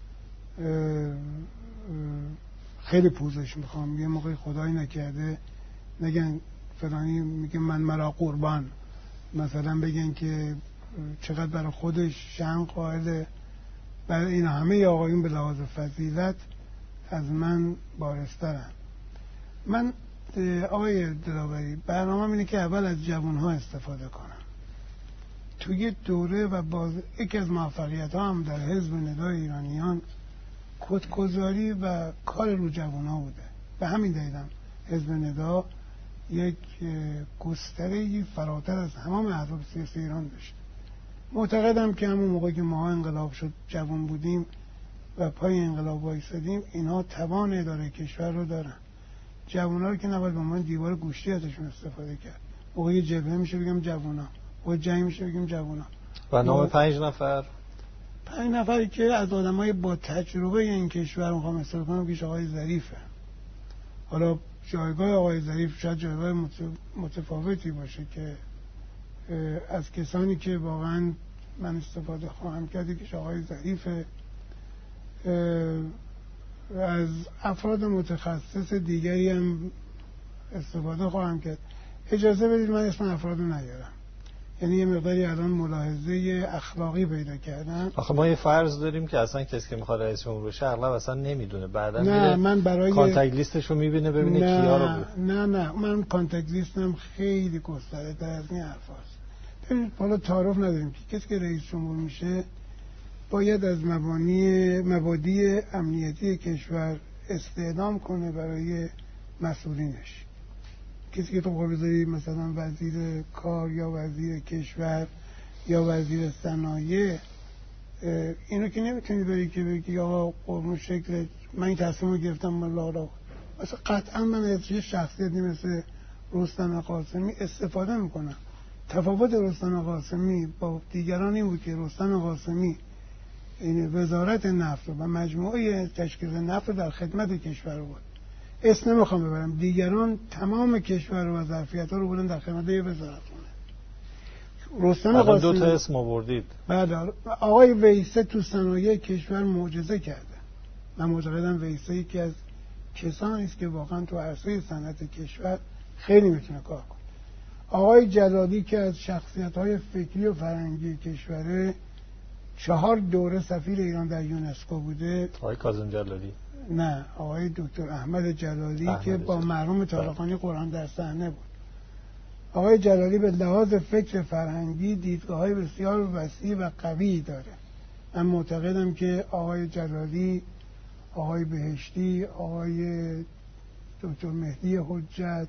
خیلی پوزش میخوام. یه موقع خدایی نکرده نگن فلانی میگه من مرا قربان، مثلا بگن که چقدر برای خودش شأن قائله. برای این همه آقایون به لحاظ فضیلت از من بارسترن. من آقای دلاوری برنامه اینه که اول از جوانها استفاده کنم. توی دوره و باز یکی از موفقیت ها هم در حزب ندای ایرانیان خودگذاری و کار رو جوانها بوده. به همین دلیلم حزب ندا یک گستره‌ای فراتر از تمام احزاب سیاسی ایران داشت. معتقدم که همون موقع که ما انقلاب شد جوان بودیم و پای انقلاب وایسادیم، اینها توان اداره کشور رو دارن. جوونا رو که نباید به من دیوار گوشتی ازشون استفاده کرد. موقع جبهه میشه بگم جوونا، موقع جنگ میشه بگم جوونا. و نام پنج نفر پنج نفری که از آدمای با تجربه این کشور میخوام استفاده کنم که آقای ظریفه. حالا جایگاه آقای ظریف شاید جایگاه متفاوتی باشه که از کسانی که واقعا من استفاده خواهم کرد که آقای ظریفه، از افراد متخصص دیگری هم استفاده خواهم کرد. اجازه بدید من اسم افراد رو نیارم، یعنی یه مقداری الان ملاحظه اخلاقی پیدا کردم. آخه ما یه فرض داریم که اصلا کسی که میخواد رئیس جمهور بشه اغلب اصلا نمیدونه، بعدا نه من برای کانتاکت لیستش رو میبینه ببینه کیا رو بود. نه نه من کانتاکت لیستم خیلی گسترده تر از این حرفاست. ببینید حالا تعارف نداریم که کسی که رئیس جمهور میشه باید از مبانی مبادی امنیتی کشور استعلام کنه برای مسئولینش. کسی که تو بذاری مثلا وزیر کار یا وزیر کشور یا وزیر صنایع، اینو که نمیتونی بری که بگی آقا قربون شکل من این تصمیم رو گرفتم والله مثلا قطعا من از یه شخصیتی مثل رستم قاسمی استفاده میکنم. تفاوت رستم قاسمی با دیگران این بود که رستم قاسمی این وزارت نفت و مجموعه تشکیل نفت در خدمت کشور بود، اسم نمیخوام ببرم، دیگران تمام کشور و ظرفیت ها رو بودن در خدمت یه وزارت خونه. رستم قاسمی دو تا اسم آوردید. بعد آقای ویسه تو صنایع کشور معجزه کرده. من معتقدم ویسه یکی از کسانی است که واقعا تو عرصه صنعت کشور خیلی میتونه کار کنه. آقای جلالی که از شخصیت‌های فکری و فرهنگی کشوره، چهار دوره سفیر ایران در یونسکو بوده. آقای کاظم جلالی؟ نه، آقای دکتر احمد جلالی احمد که با مرحوم طالقانی قرآن در صحنه بود. آقای جلالی به لحاظ فکر فرهنگی دیدگاه‌های بسیار وسیع و قوی داره. من معتقدم که آقای جلالی، آقای بهشتی، آقای دکتر مهدی حجت،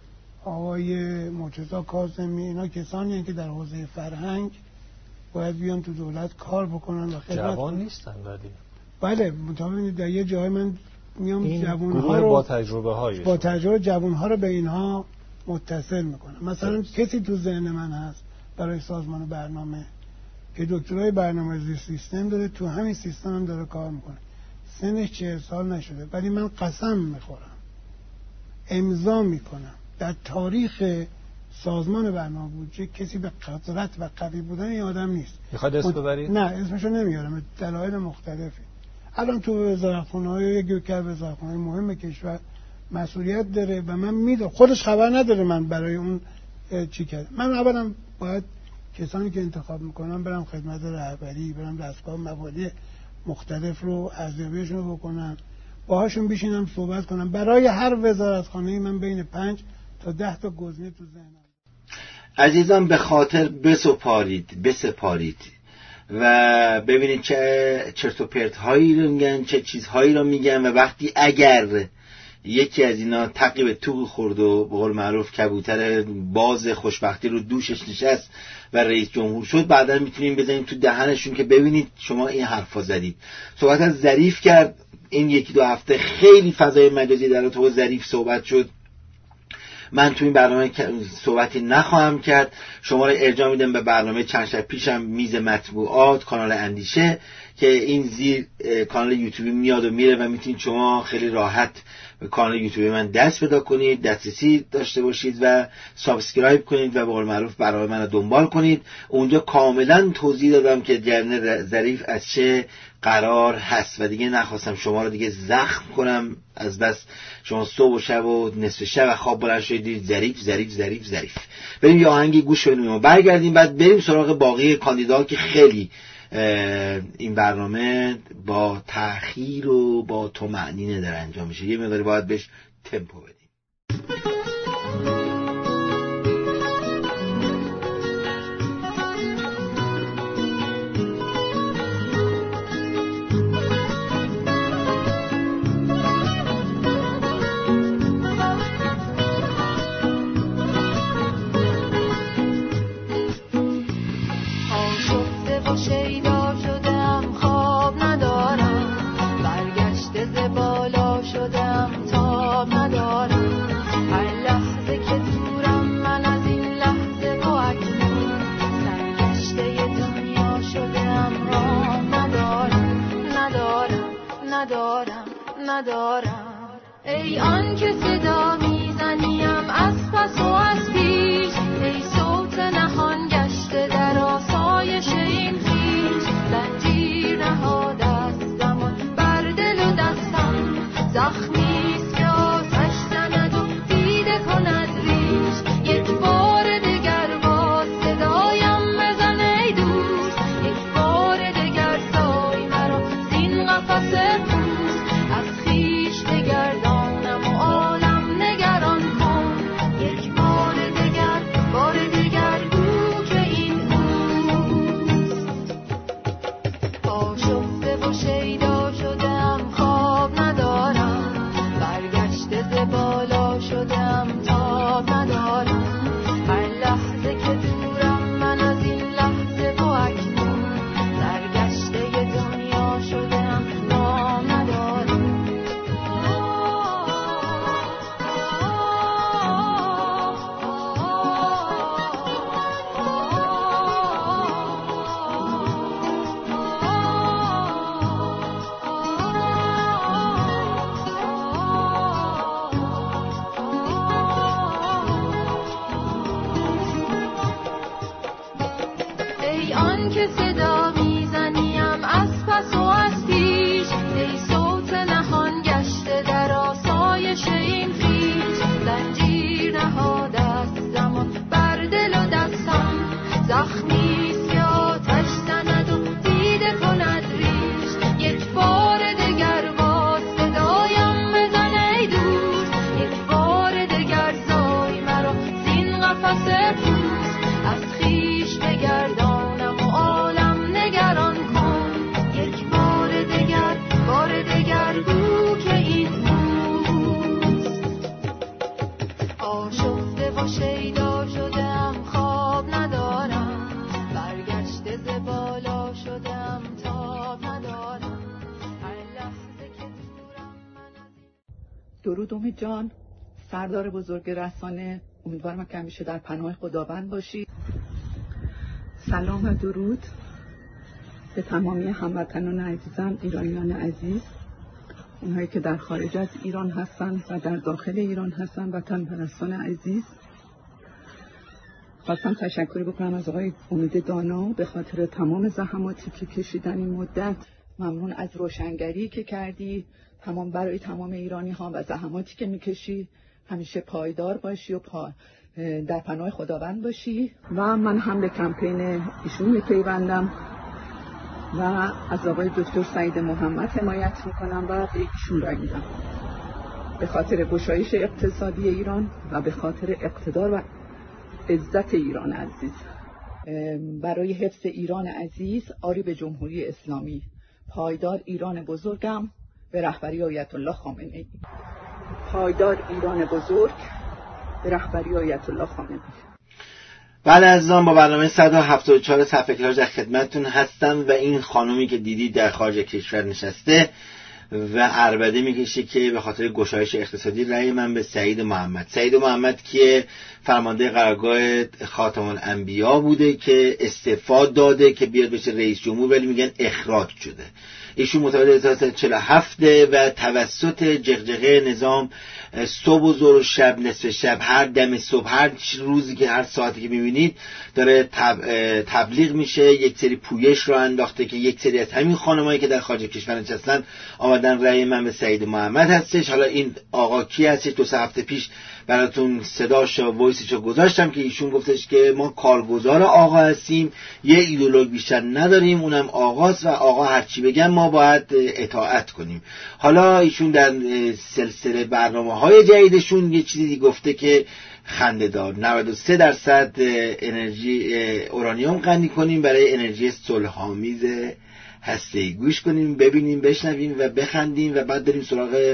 آقای مرتضی کاظمی، اینا کسانی هستند که در حوزه فرهنگ باید بیان تو دولت کار بکنن و خدمت جوان نیستن. ولی بله مطابق در یه جای من میام جوان‌ها رو با تجربه های با تجربه جوان‌ها رو به اینها متصل میکنم. مثلا کسی تو ذهن من هست برای سازمان برنامه که دکترای برنامه‌ریزی سیستم داره، تو همین سیستم هم داره کار میکنه، سنش چهل سال نشده، ولی من قسم میخورم امضا میکنم در تاریخ سازمان برنامه بودجه کسی به قدرت و قوی بودن این آدم نیست. میخواد اسم ببرید؟ نه اسمشو نمیارم، دلایل مختلفی. الان تو وزارتخونه‌های یک که وزارتخونه مهم کشور مسئولیت داره و من میدونم خودش خبر نداره من برای اون چی کردم. من اولا باید کسانی که انتخاب میکنم برم خدمت رهبری، برم دستگاه مبادی مختلف رو ارزیابیشون رو بکنم، باهاشون بشینم صحبت کنم. برای هر وزارتخانه‌ای من بین پنج تا ده تا گزینه تو ذهنم. عزیزان به خاطر بسپارید بسپارید و ببینید چه چرت و پرت هایی رو میگن، چه چیزهایی رو میگن، و وقتی اگر یکی از اینا تقی به توق خورد و به قول معروف کبوتر باز خوشبختی رو دوشش نشست و رئیس جمهور شد، بعدا میتونیم بزنیم تو دهنشون که ببینید شما این حرفا زدید. صحبت از ظریف کرد این یکی دو هفته، خیلی فضای مجازی در تو ظریف صحبت شد. من تو این برنامه صحبتی نخواهم کرد، شما رو ارجاع میدم به برنامه چند شب پیشم میز مطبوعات کانال اندیشه که این زیر کانال یوتیوبی میاد و میره و میتونید شما خیلی راحت به کانال یوتیوبی من دست پیدا کنید، دسترسی داشته باشید و سابسکرایب کنید و به قول معروف برنامه من رو دنبال کنید. اونجا کاملا توضیح دادم که جریان ظریف از چه قرار هست و دیگه نخواستم شما رو دیگه زخم کنم، از بس شما صبح و شب و نصف شب و خواب بلند شدید ظریف ظریف ظریف ظریف. بریم یه آهنگی گوش بدیم و برگردیم، بعد بریم سراغ باقی کاندیدا که خیلی این برنامه با تأخیر و با طمأنینه داره انجام میشه، یه مقداری باید بهش تمپو بدیم. ندارم ای آن که صدا میزنیم از پس و از پیش، ای صوت نهان گشته در آسایش این خویش، زنجیر نهاده است زمان بر دل و دستم، زخمیست که آتش زند و دیده کند ریش، یک بار دگر باز صدایم بزن ای دوست، یک بار دگر سای مرا زین قفس درود امید جان، سردار بزرگ رسانه، امیدوارم که همیشه در پناه خداوند باشی. سلام و درود به تمامی هموطنان عزیزم، ایرانیان عزیز، اونهایی که در خارج از ایران هستن و در داخل ایران هستن، وطن پرستان عزیز. خواستم تشکر بکنم از آقای امید دانا به خاطر تمام زحماتی که کشیدن این مدت. ممنون از روشنگری که کردی تمام برای تمام ایرانی ها و زحماتی که میکشی. همیشه پایدار باشی و پا در پناه خداوند باشی. و من هم به کمپین ایشون میپیوندم و از آقای دکتر سعید محمد حمایت میکنم و به ایشون رای میدم به خاطر گشایش اقتصادی ایران و به خاطر اقتدار و عزت ایران عزیز. برای حفظ ایران عزیز، آری به جمهوری اسلامی، پایدار ایران بزرگم به رهبری آیت الله خامنه ای. پایدار ایران بزرگ به رهبری آیت الله خامنه ای. بله عزیزان، با برنامه صد و هفتاد و چهار صفحه کلاژ در خدمتتون هستم و این خانومی که دیدید در خارج کشور نشسته و عربده میکشه که به خاطر گشایش اقتصادی رأی من به سعید محمد. سعید محمد که فرمانده قرارگاه خاتم الانبیا بوده که استعفا داده که بیاد بشه رئیس جمهور، ولی میگن اخراج شده. ایشون متولد هزار و سیصد و چهل و هفت و توسط جغجغه نظام صبح و ظهر و شب نصف شب هر دم صبح هر روزی که هر ساعتی که میبینید داره تب... تبلیغ میشه. یک سری پویش رو انداخته که یک سری از همین خانمایی که در خارج کشور نشستن آمدن رأی من به سعید محمد هستش. حالا این آقا کی هستش؟ دو سه هفته پیش براتون صداش و وایسشو گذاشتم که ایشون گفتش که ما کارگزار آقا هستیم، یه ایدئولوژی بیشتر نداریم، اونم آقاست و آقا هرچی بگن ما باید اطاعت کنیم. حالا ایشون در سلسله برنامه‌های جدیدشون یه چیزی گفته که خنده‌دار، نود و سه درصد انرژی اورانیوم غنی کنیم برای انرژی صلح‌آمیز هسته‌ای. گوش کنیم، ببینیم، بشنویم و بخندیم و بعد بریم سراغ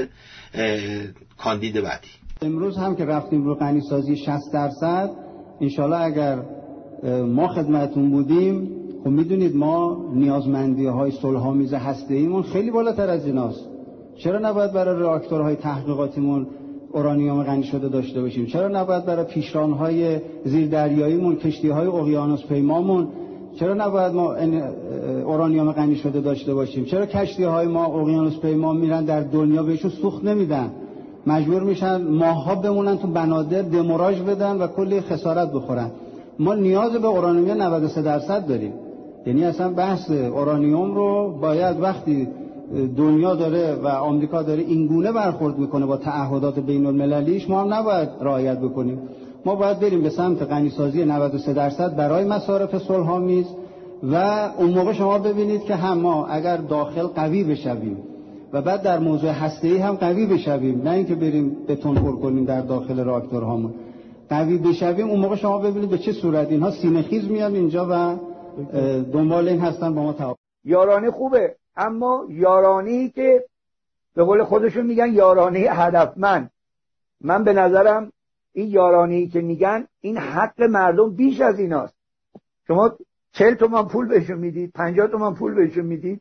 کاندید بعدی. امروز هم که رفتیم رو غنیسازی شصت درصد، انشالله اگر ما خدمتون بودیم، خب میدونید ما نیازمندی های صلح‌آمیز هسته‌ایمون خیلی بالاتر از ایناست. چرا نباید برای راکتورهای تحقیقاتیمون اورانیوم غنی شده داشته باشیم؟ چرا نباید برای پیشران‌های زیردریاییمون، کشتی‌های اقیانوس پیمامون، چرا نباید ما اورانیوم غنی شده داشته باشیم؟ چرا کشتی‌های ما اقیانوس پیما میرن در دنیا بهشون سوخت نمیدن، مجبور میشن ماه‌ها بمونن تو بنادر دموراژ بدن و کلی خسارت بخورن؟ ما نیاز به اورانیوم نود و سه درصد داریم. یعنی اصلا بحث اورانیوم رو باید وقتی دنیا داره و آمریکا داره اینگونه برخورد میکنه با تعهدات بین المللیش، ما هم نباید رعایت بکنیم. ما باید بریم به سمت غنیسازی نود و سه درصد برای مصارف صلح‌آمیز و اون موقع شما ببینید که هم ما اگر داخل قوی بشویم و بعد در موضوع هسته‌ای هم قوی بشویم، نه اینکه بریم بتون پر کنیم در داخل راکتورهامون، قوی بشویم، اون موقع شما ببینید به چه صورت اینها سینه‌خیز میان اینجا و دنبال این هستن با ما تعاون. یارانه خوبه، اما یارانی که به قول خودشون میگن یارانی هدفمند، من به نظرم این یارانی که میگن این حق مردم بیش از ایناست. شما چهل تومان پول بهشون میدید، پنجاه تومان پول بهشون میدید،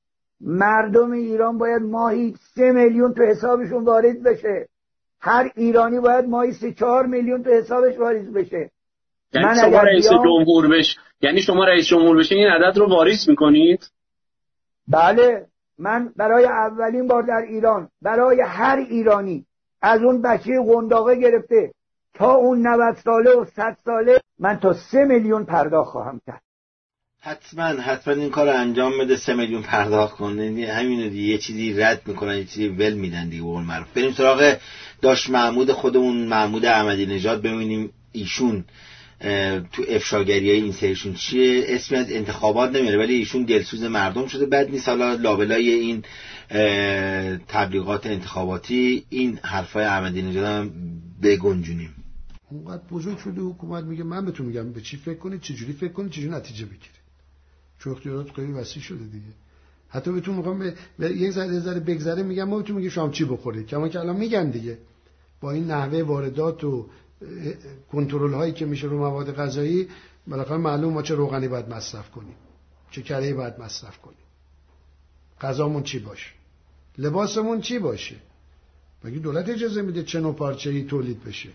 مردم ایران باید ماهی سه میلیون تو حسابشون وارد بشه. هر ایرانی باید ماهی سه چهار میلیون تو حسابش وارد بشه. یعنی من شما رئیس بیام... جمهور بش یعنی شما رئیس جمهور بشین این عدد رو واریز میکنید؟ بله، من برای اولین بار در ایران برای هر ایرانی از اون بچه قنداقه گرفته تا اون نود ساله و صد ساله من تا سه میلیون پرداخت خواهم کرد. حتما حتما این کار انجام بده، سه میلیون پرداخت کنه. همینو دیگه، یه چیزی رد میکنن یه چیزی ول میدن دیگه. قول معروف بریم سراغ داش محمود خودمون، محمود احمدی نژاد، ببینیم ایشون تو افشاگریای این سریشون چیه. اسمی از انتخابات نمیاره ولی ایشون دلسوز مردم شده. بد نیست حالا لابلای این تبلیغات انتخاباتی این حرفای احمدی نژاد هم بگنجونیم. اونقدر بزرگ شده حکومت میگه من بهتون میگم به چی فکر کنید، چه جوری فکر کنید، چه جوری نتیجه بگیرید. چون اختیارات خیلی وسیع شده دیگه. حتی بهتون میگم به یک ذره ذره بگذره میگم ما بهتون میگیم شام چی بخورید، کما که الان میگن دیگه با این نحوه واردات و کنترل هایی که میشه رو مواد غذایی بالاخره معلوم ما چه روغنی باید مصرف کنیم، چه کره‌ای باید مصرف کنیم، غذامون چی باشه، لباسمون چی باشه. مگه دولت اجازه میده چه نوع پارچه‌ای تولید بشه؟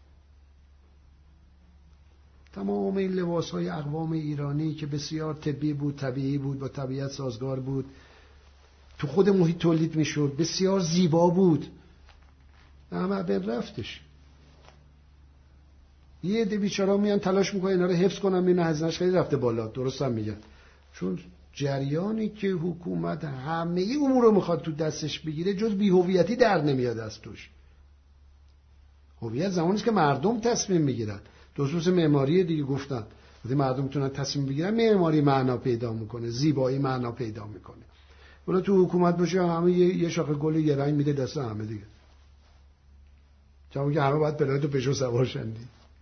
تمام این لباس‌های اقوام ایرانی که بسیار طبیعی بود، طبیعی بود، با طبیعت سازگار بود، تو خود محیط تولید میشد، بسیار زیبا بود، همه بین رفتش. یه عده بیچاره‌ها میان تلاش میکنن اینا رو حفظ کنن، اینا هزینه‌اش خیلی رفته بالا. درست هم میگن، چون جریانی که حکومت همه ای امور رو میخواد تو دستش بگیره جز بی‌هویتی در نمیاد از توش. هویت زمانی است که مردم تصمیم میگیرن. خصوص معماری دیگه گفتن وقتی مردم میتونن تصمیم بگیرن معماری معنا پیدا میکنه، زیبایی معنا پیدا میکنه. ولی تو حکومت باشه همه یه شاخه گل یه رنگ میده دست همه دیگه. چون که همه باید بلاد و پژو سوار شن.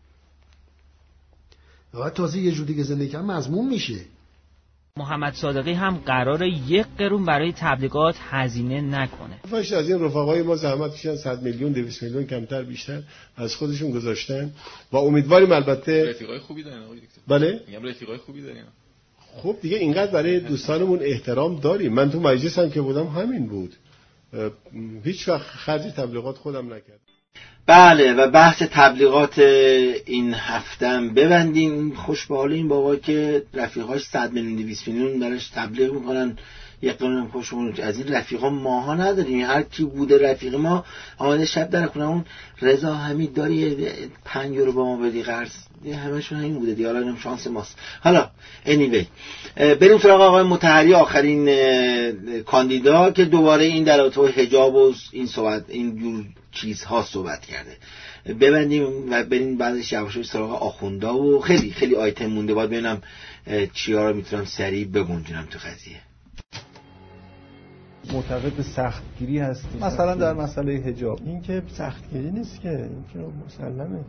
بعد تازه یه جوری که زندگی کنم مضمون میشه. محمد صادقی هم قراره یک قرون برای تبلیغات هزینه نکنه. فاش از این رفقای ما زحمت کشیدن، صد میلیون دویست میلیون کمتر بیشتر از خودشون گذاشتن و امیدواریم البته رفیقای خوبی دارن آقای دکتر. بله میگم رفیقای خوبی دارین. خب دیگه اینقدر برای دوستانمون احترام داریم. من تو مجلس هم که بودم همین بود. هیچ وقت خرج تبلیغات خودم نکردم. بله و بحث تبلیغات این هفتم ببندیم. خوش به حال این بابا که رفیقاش صد میلیون دویست میلیون براش تبلیغ میکنن. یک قانون خوشمون از این رفیقا ماها نداریم. هر کی بوده رفیق ما آمده شب در خونه اون رضا حمید داری پنج یورو با ما بدی قرض، همشون همین بوده دیگه. حالا اینم شانس ماست. حالا anyway بریم سراغ آقای مطهری، آخرین کاندیدا که دوباره این در رابطه با حجاب و این صحبت این جور چیزها صحبت کرده. ببندیم و بریم بعدش یواشکی سراغ آخوندا و خیلی خیلی آیتم مونده. باید ببینم چیا رو میتونم سریع بگنجونم تو قضیه. معتقد به سختگیری هستیم مثلا در مسئله حجاب؟ این که سختگیری نیست که، این که مسلمه.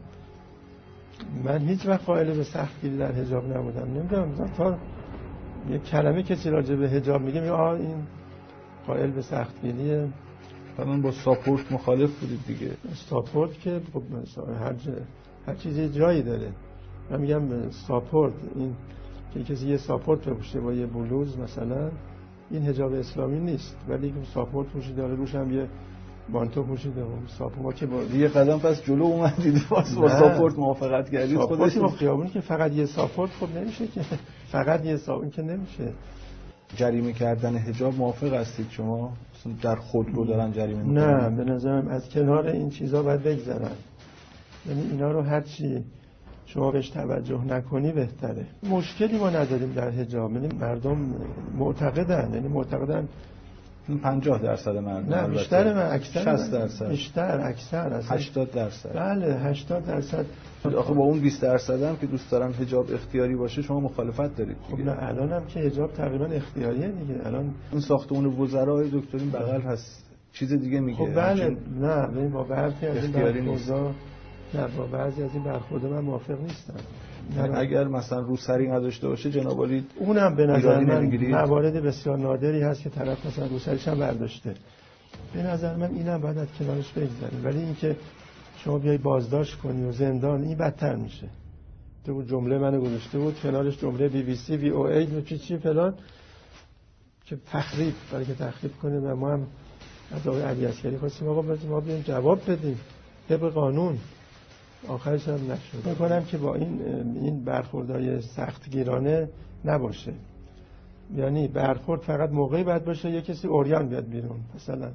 من هیچ وقت قائل به سختگیری در حجاب نبودم. نمیدونم تا یه کلمه کسی راجع به حجاب میگه میگه آه این قائل به سختگیریه. من با ساپورت مخالف بودید دیگه. ساپورت که خب هر جا هر چیزی جایی داره. من میگم ساپورت این که کسی یه ساپورت بپوشه با یه بلوز مثلا، این حجاب اسلامی نیست، ولی ساپورت پوشیده داره، روش هم یه بانتو پوشیده. ساپورت ما که با یه قدم پس جلو اومدید واسه با ساپورت موافقت کردید. خودش با خیابون که فقط یه ساپورت خب نمیشه که، فقط یه ساپورت که نمیشه. جریمه کردن حجاب موافق هستید شما؟ در خودرو دارن جریمه میکنن؟ نه، به نظرم از کنار این چیزا باید بگذرن. یعنی اینا رو هر چی شما بهش توجه نکنی بهتره. مشکلی ما نداریم در حجاب، یعنی مردم معتقدن، یعنی معتقدن پنجاه درصد مردم. نه بیشتر، من اکثر شصت درصد بیشتر، اکثر هشتاد درصد. بله هشتاد درصد. آخه با اون بیست درصد هم که دوست دارن حجاب اختیاری باشه شما مخالفت دارید. خب نه الان هم که حجاب تقریبا اختیاریه دیگه. الان اون ساختمان وزرای دکترین بغل هست، چیز دیگه میگه. خب بله نه ببین با برخی از این برخوردها، نه با بعضی از این برخورد من موافق نیستم. اگر مثلا روسری نداشته باشه جناب عالی اونم به نظر من موارد بسیار نادری هست که طرف مثلا روسریش هم برداشته. به نظر من اینم باید از کنارش بگذاریم. ولی اینکه شما بیای بازداشت کنی و زندان، این بدتر میشه. تو جمله منو گذاشته بود کنارش جمله بی بی سی وی او ای و چی چی فلان که تخریب، برای که تخریب کنه. و ما هم از آقای علی عسکری خواستیم آقا ما بیایم جواب بدیم طبق قانون. آخرش هم نشد. میکنم که با این این برخوردهای سختگیرانه نباشه. یعنی برخورد فقط موقعی باید باشه یه کسی عریان بیاد بیرون. مثلا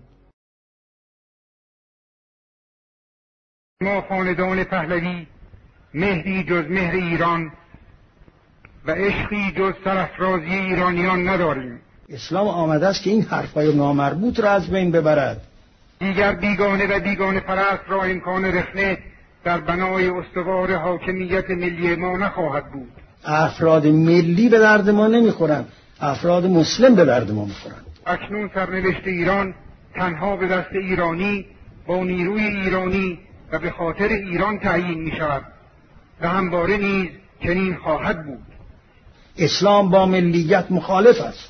ما خاندان پهلوی مهری جز مهر ایران و عشقی جز سرافرازی ایرانیان نداریم. اسلام آمده است که این حرفای نامربوط را از بین ببرد. دیگر بیگانه و بیگانه پرست را امکان رخنه در بنای استوار حاکمیت ملی ما نخواهد بود. افراد ملی به درد ما نمیخورند، افراد مسلم به درد ما میخورند. اکنون سرنوشت ایران تنها به دست ایرانی با نیروی ایرانی و به خاطر ایران تعیین می شود و همواره نیز چنین خواهد بود. اسلام با ملیت مخالف است.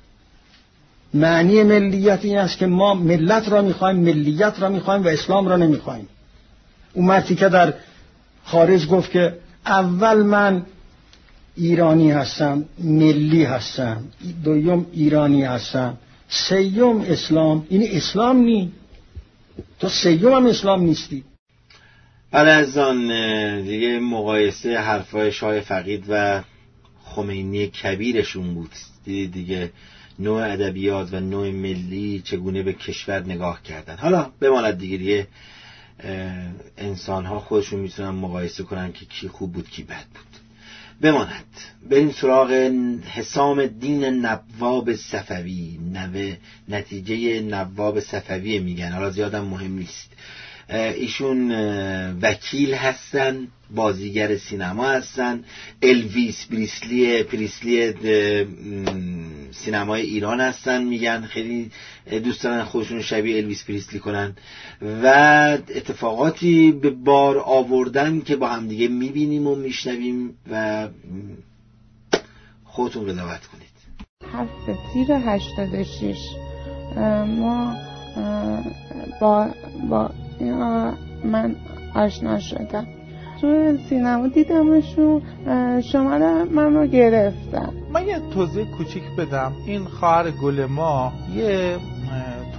معنی ملیت این است که ما ملت را میخوایم، ملیت را میخوایم و اسلام را نمیخوایم. اون مردی که در خارج گفت که اول من ایرانی هستم، ملی هستم، دوم ایرانی هستم، سیوم اسلام، این اسلام نی، تو سیوم هم اسلام نیستی. بله از آن دیگه مقایسه حرفای شاه فقید و خمینی کبیرشون بود. دیگه, دیگه نوع ادبیات و نوع ملی چگونه به کشور نگاه کردن. حالا بماند دیگه دیگه انسان ها خودشون میتونن مقایسه کنن که کی خوب بود کی بد بود. بماند بریم سراغ حسام الدین نواب صفوی. نوه نتیجه نواب صفوی میگن، حالا زیادم مهم نیست. ایشون وکیل هستن، بازیگر سینما هستن، الویس پریسلی پریسلی سینمای ایران هستن. میگن خیلی دوست دارن خودشون شبیه الویس پریسلی کنن و اتفاقاتی به بار آوردن که با هم دیگه میبینیم و میشنویم و خودتون قضاوت کنید. هفت تیر هشتاد و شش ما با با من آشنا شدم تو سینما، دیدمشون، شماره من رو گرفتم. من یه توضیح کوچیک بدم. این خواهر گل ما یه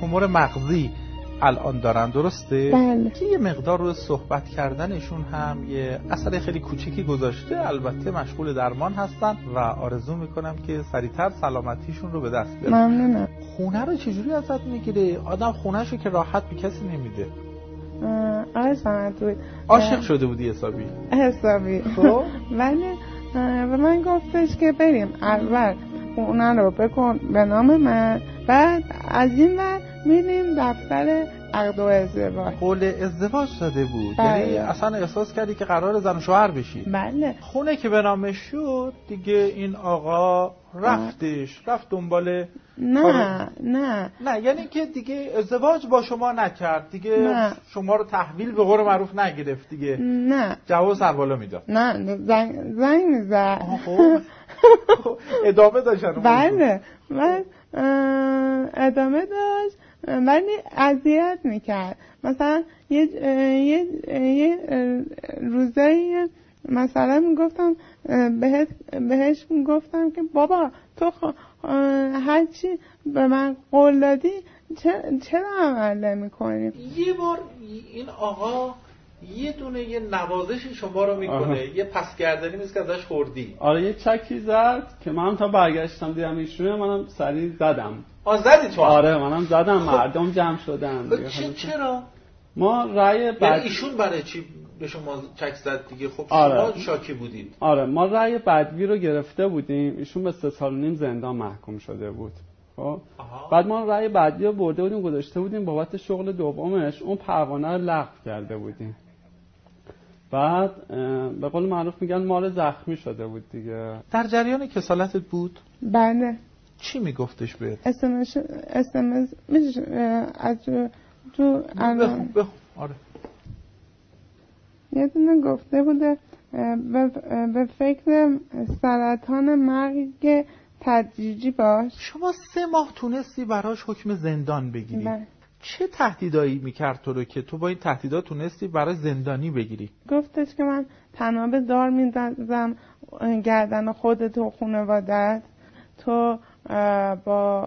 تومور مغزی الان دارن، درسته؟ بله. که یه مقدار رو صحبت کردنشون هم یه اثر خیلی کوچیکی گذاشته. البته مشغول درمان هستن و آرزو میکنم که سریعتر سلامتیشون رو به دست بیارن. ممنونم. خونه رو چجوری ازت میگیره؟ آدم خونه‌شو که راحت به کسی نمیده. آره سمتوی عاشق شده بودی حسابی؟ حسابی. خب ولی به من گفتش که بریم اول خونه رو بکن به نام من، بعد از این ور میریم دفتر عقد و ازدواج. قول ازدواج داده بود؟ بله. یعنی اصلا احساس کردی که قرار زن و شوهر بشی؟ بله. خونه که به نامش شد دیگه این آقا رفتش رفت دنبال نه کار... نه نه یعنی که دیگه ازدواج با شما نکرد دیگه، نه. شما رو تحویل به قول معروف نگرفت دیگه، نه جواب سر بالا میداد. نه زنگ زنگ میزد. خب ادامه داشتن؟ بله من ادامه داشت ولی اذیت میکرد. مثلا یه یه یه روزایی مثلا میگفتم بهش بهش میگفتم که بابا تو هرچی به من قول دادی چرا عمل نمی‌کنی؟ یه بار این آقا یه دونه یه نوازشی شما رو میکنه. آه. یه پسگردنی میز که ازش خوردی. آره یه چکی زد که منم تا برگشتم دیدم ایشونه، منم سریع زدم. آ زدی تو؟ آره منم زدم. مردم جمع شدن. چه چرا؟ ما رأی بعد یعنی ایشون برای چی به شما چک زد دیگه؟ خب آره. شما شاکی بودید. آره ما رأی بدوی رو گرفته بودیم، ایشون به سه سال و نیم زندان محکوم شده بود. خب بعد ما رأی بدوی رو برده بودیم گذاشته بودیم بابت شغل دومش، اون پروانه رو لغو کرده بودیم. بعد به قول معروف میگن مال زخمی شده بود دیگه. در جریان کسالتت بود؟ بله. چی میگفتش بهت؟ اسمش اسمس میشه از تو الان آره یه دونه گفته بوده به فکر سرطان مرگ تدریجی باش. شما سه ماه تونستی براش حکم زندان بگیری. بله. چه تهدیدایی میکرد تو رو که تو با این تهدیدات تونستی برای زندانی بگیری؟ گفتش که من تناب دار میزنم گردن خودت و خانواده‌ات، تو با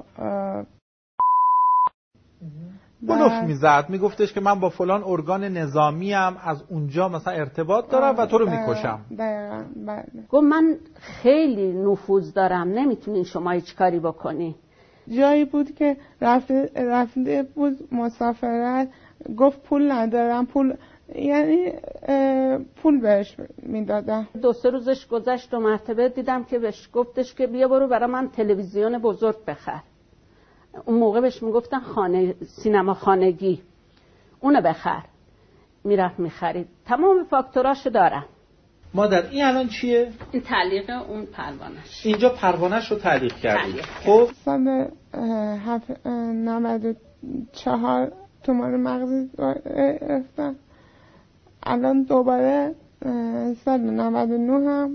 بلوف میزد، میگفتش که من با فلان ارگان نظامی ام از اونجا مثلا ارتباط دارم و تو رو میکشم. دقیقاً بله. گفت من خیلی نفوذ دارم، نمیتونین شما هیچ کاری بکنی. جایی بود که رفته رفته بود مسافرت، گفت پول ندارم، پول یعنی پول بهش میدادم. دو سه روزش گذشت و مرتبه دیدم که بهش گفتش که بیا برو برای من تلویزیون بزرگ بخر. اون موقع بهش میگفتن خانه سینما خانگی، اونو بخر. میرفت میخرید. تمام فاکتوراشو دارم. مادر این الان چیه؟ این تعلیق اون پروانش. اینجا پروانش رو تعلیق کردی. خب سال نود و چهار تومور مغزی گرفتم. الان دوباره سال نود و نه هم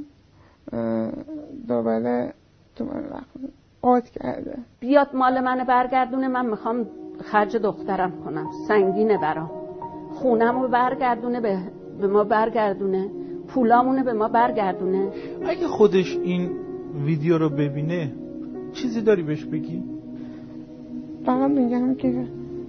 دوباره تومور مغزی قاط کرده. بیاد مال منو برگردونه، من میخوام خرج دخترم کنم، سنگینه برام. خونمو برگردونه، به, به ما برگردونه، پولامونو به ما برگردونه. اگه خودش این ویدیو رو ببینه چیزی داری بهش بگی؟ فقط میگم که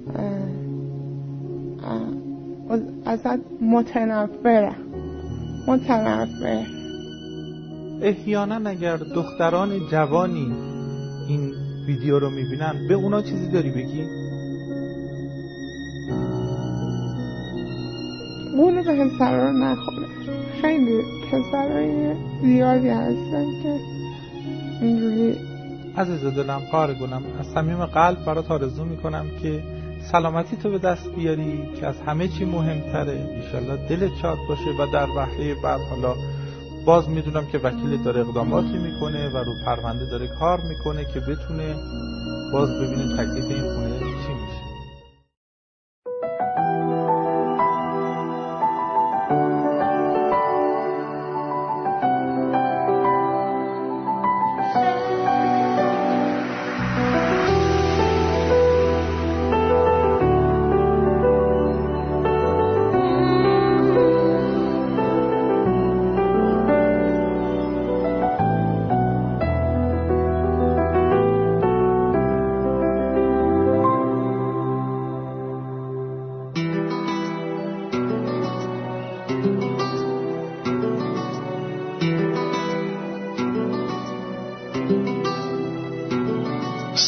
ازت متنفره متنفره. احیانا اگر دختران جوانی این ویدیو رو میبینن به اونا چیزی داری بگی؟ اونو به پسرها رو نخونه. خیلی پسرهای زیادی هستن که اینجوری. عزیز دلم، خواهر گلم، از صمیم قلب برات آرزو میکنم که سلامتی تو به دست بیاری که از همه چی مهمتره. انشالله دلت شاد باشه و در وهله بعد حالا باز میدونم که وکیل داره اقداماتی میکنه و رو پرونده داره کار میکنه که بتونه باز ببینه تکلیف این خونه چی میشه.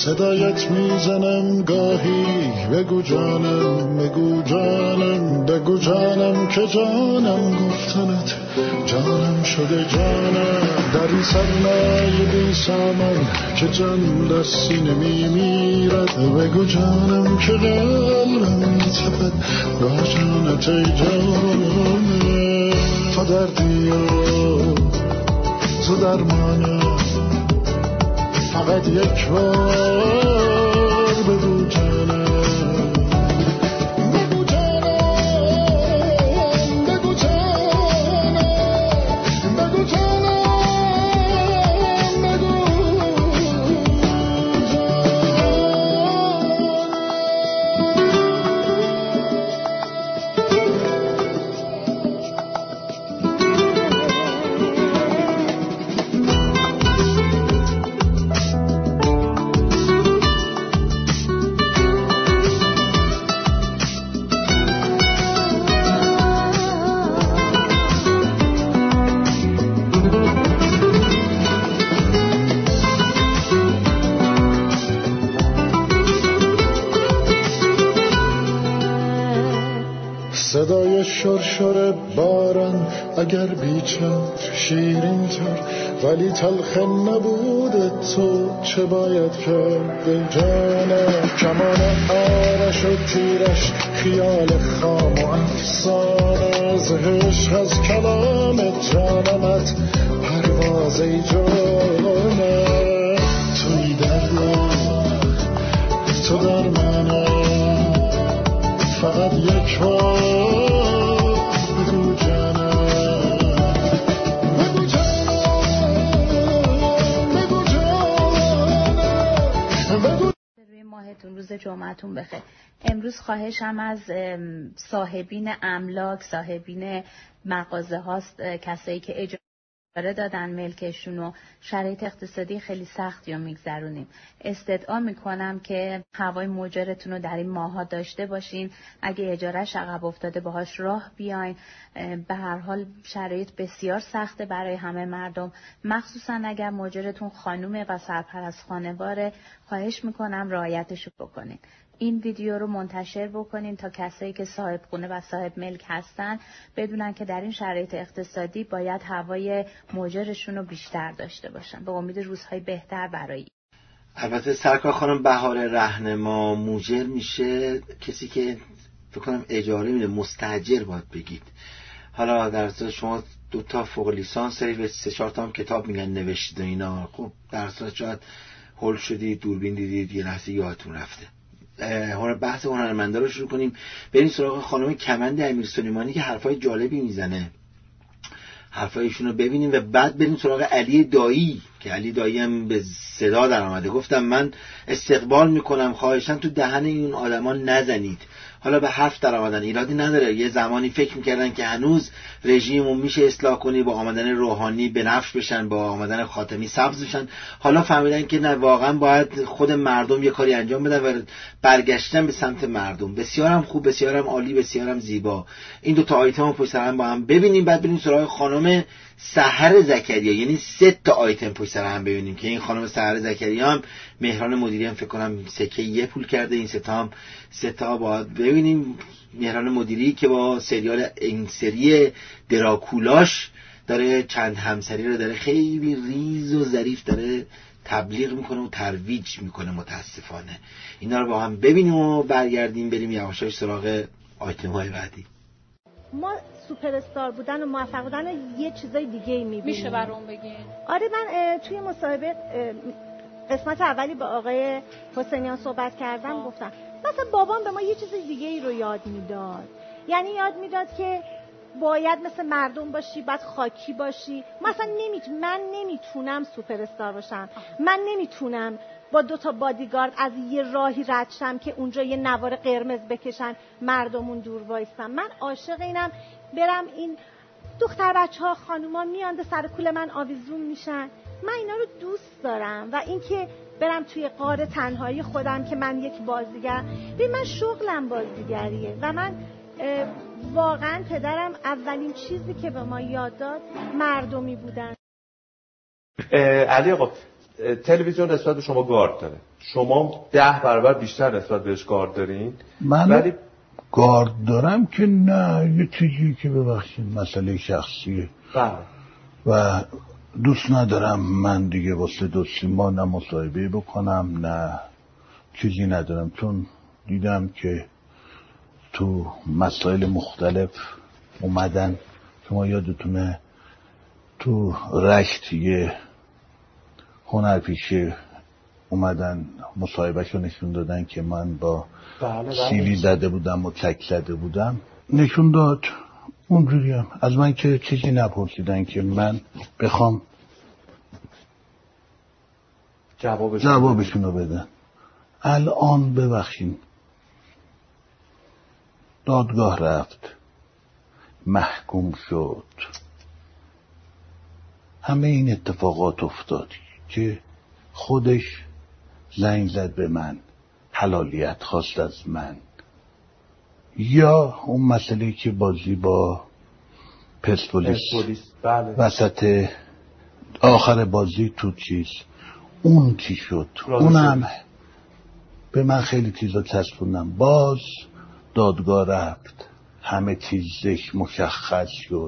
صدایت میزنم گاهی بگو جانم بگو جانم بگو جانم که جانم گفتنت جانم شده جانم در این سرمای بی سامان که جان در سینه میمیرد بگو جانم که قلبم میتپد با جانت ای جانم تو دردی و تو درمانم فقط یک بار بگو جانم بگو جانم بگو جانم بگو جانم بگو صدای شرشر باران اگر بیچار شیرین تر ولی تلخ نبوده تو چه باید کرد جانم کمان آرش و تیرش خیال خام و افسانه زهش از کلام جانمت پرواز ای جانم توی درد تو در منه فقط یک بار بگو جانم بگو جانم بگو جانم بگو. روی ماهتون روز جمعتون بخیر. امروز خواهشم از صاحبین املاک، صاحبین مغازه هاست، کسایی که اجازه دادن ملکشون و شرایط اقتصادی خیلی سختی رو میگذرونیم، استدعا میکنم که هوای مجرتون رو در این ماها داشته باشین. اگه اجارهش عقب افتاده باهاش راه بیاین. به هر حال شرایط بسیار سخته برای همه مردم، مخصوصا اگر مجرتون خانومه و سرپرست خانواره. خواهش میکنم رعایتشو بکنین. این ویدیو رو منتشر بکنین تا کسایی که صاحب خونه و صاحب ملک هستن بدونن که در این شرایط اقتصادی باید هوای مجرشون رو بیشتر داشته باشن. به امید روزهای بهتر برای. البته سرکار خانم بهار رهنما موجر میشه کسی که فکر کنم اجاره میده، مستاجر باید بگید. حالا در صورت شما دو تا فوق لیسانس دارید و سه چهار تا هم کتاب میگن نوشتید و اینا، خب در صورت شاید هول شدید، دوربین دیدید، یه لحظه یادتون رفته. هنر بحث هنرمندا رو شروع کنیم. بریم سراغ خانم کمند امیر سلیمانی که حرفای جالبی میزنه، حرفایشون رو ببینیم و بعد بریم سراغ علی دایی که علی دایی هم به صدا در آمده. گفتم من استقبال میکنم، خواهشاً تو دهن این آدما نزنید. حالا به حرف در آمدن ایرادی نداره. یه زمانی فکر میکردن که هنوز رژیمو میشه اصلاح کنی، با آمدن روحانی بنفش بشن، با آمدن خاتمی سبز بشن. حالا فهمیدن که نه، واقعا باید خود مردم یه کاری انجام بدن و برگشتن به سمت مردم. بسیارم خوب، بسیارم عالی، بسیارم زیبا. این دو تا آیتم رو پشت سر هم با هم ببینیم، بعد بریم سراغ خانم سحر زکریا. یعنی سه تا آیتم پشت سر هم ببینیم که این خانم سحر زکریا هم مهران مدیری هم فکر کنم سکه یه پول کرده. این سه تا هم سه تا باید ببینیم. مهران مدیری که با سریال این سری دراکولاش داره چند همسری رو داره خیلی ریز و ظریف داره تبلیغ میکنه و ترویج میکنه. متاسفانه اینا رو با هم ببینیم و برگردیم بریم یواشاش سراغ آیتم های بعدی. ما سوپر استار بودن و موفق بودن یه چیزای دیگه ای میبینیم. میشه برام بگین؟ آره، من توی مصاحبه قسمت اولی با آقای حسینیان صحبت کردم. آه. گفتم مثلا بابام به ما یه چیز دیگه ای رو یاد میداد. یعنی یاد میداد که باید مثل مردم باشی، باید خاکی باشی. مثلا نمیت من نمیتونم سوپر استار باشم. آه. من نمیتونم با دو تا بادیگارد از یه راهی رد شم که اونجا یه نوار قرمز بکشن مردمون دور وایستم. من عاشق اینم برم این دختر بچه ها خانوما میان سر کول من آویزون میشن. من اینا رو دوست دارم و اینکه برم توی غار تنهایی خودم که من یک بازیگر، ببین من شغلم بازیگریه و من واقعا پدرم اولین چیزی که به ما یاد داد مردمی بودن. علی آقا تلویزیون نسبت به شما گارد داره، شما ده برابر بیشتر نسبت بهش گارد دارین. من ولی گارد دارم که نه، یه چیزی که ببخشید مسئله شخصیه. بله. و دوست ندارم من دیگه واسه دو سیما نه مصاحبه بکنم نه چیزی ندارم، چون دیدم که تو مسائل مختلف اومدن. شما یادتونه تو رشت یه هنرپیشه اومدن مصاحبهشو نشون دادن که من با بله سیلی بله. زده بودم و چک زده بودم، نشون داد. اونجوریم از من که چیزی نپرسیدن که من بخوام جوابشون جوابشونو بدن. الان ببخشین دادگاه رفت، محکوم شد، همه این اتفاقات افتاد که خودش زنگ زد به من، حلالیت خواست از من، یا اون مسئله که بازی با پرسپولیس بله. وسط آخر بازی تو چیز اون چی شد، اونم به من خیلی چیزا چسبوندم. باز دادگاه رفت، همه چیزش مشخص شد،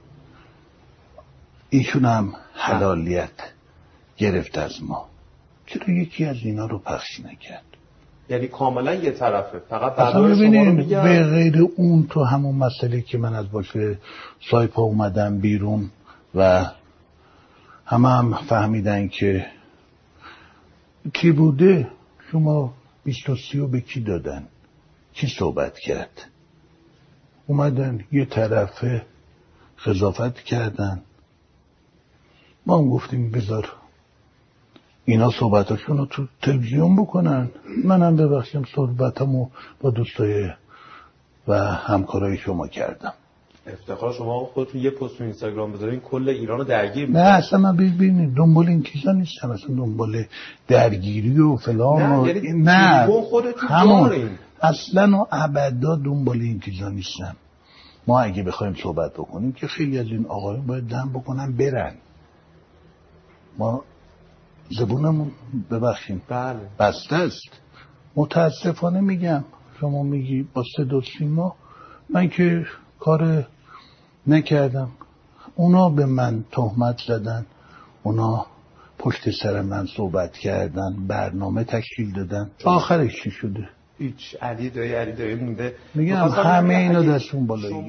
ایشون هم حلالیت گرفت از ما. چرا یکی از اینا رو پخش نکرد؟ یعنی کاملا یه طرفه، فقط اصلا ببینید به غیر اون تو همون مسئله که من از باشه سایپا اومدم بیرون و همه هم فهمیدن که کی بوده. شما بیست و سی و به کی دادن؟ کی صحبت کرد؟ اومدن یه طرفه قضاوت کردن، ما هم گفتیم بذار اینا صحبتاشون رو تو تلویزیون بکنن، منم ببخشیم صحبتمو با دوستای و همکارای شما کردم. افتخار شما خودتون یه پست تو اینستاگرام بذارین کل ایران رو درگیر میکنین. نه اصلا من ببینید دنبال این چیزا نیستم، اصلا دنبال درگیری و فلان نه و... یعنی نه خودتون همون دارین. اصلا و ابدا دنبال این چیزا نیستم. ما اگه بخوایم صحبت بکنیم که خیلی از این آقایون باید دم بکنن برن، ما زبونمون ببخشیم بله. بسته است. متاسفانه میگم شما میگی با صدا سیما، من که کار نکردم، اونا به من تهمت زدن، اونا پشت سر من صحبت کردن، برنامه تشکیل دادن، آخرش چی شده؟ هیچ. علی دایی علی دایی مونده. میگم همه اینا دستون بالایی.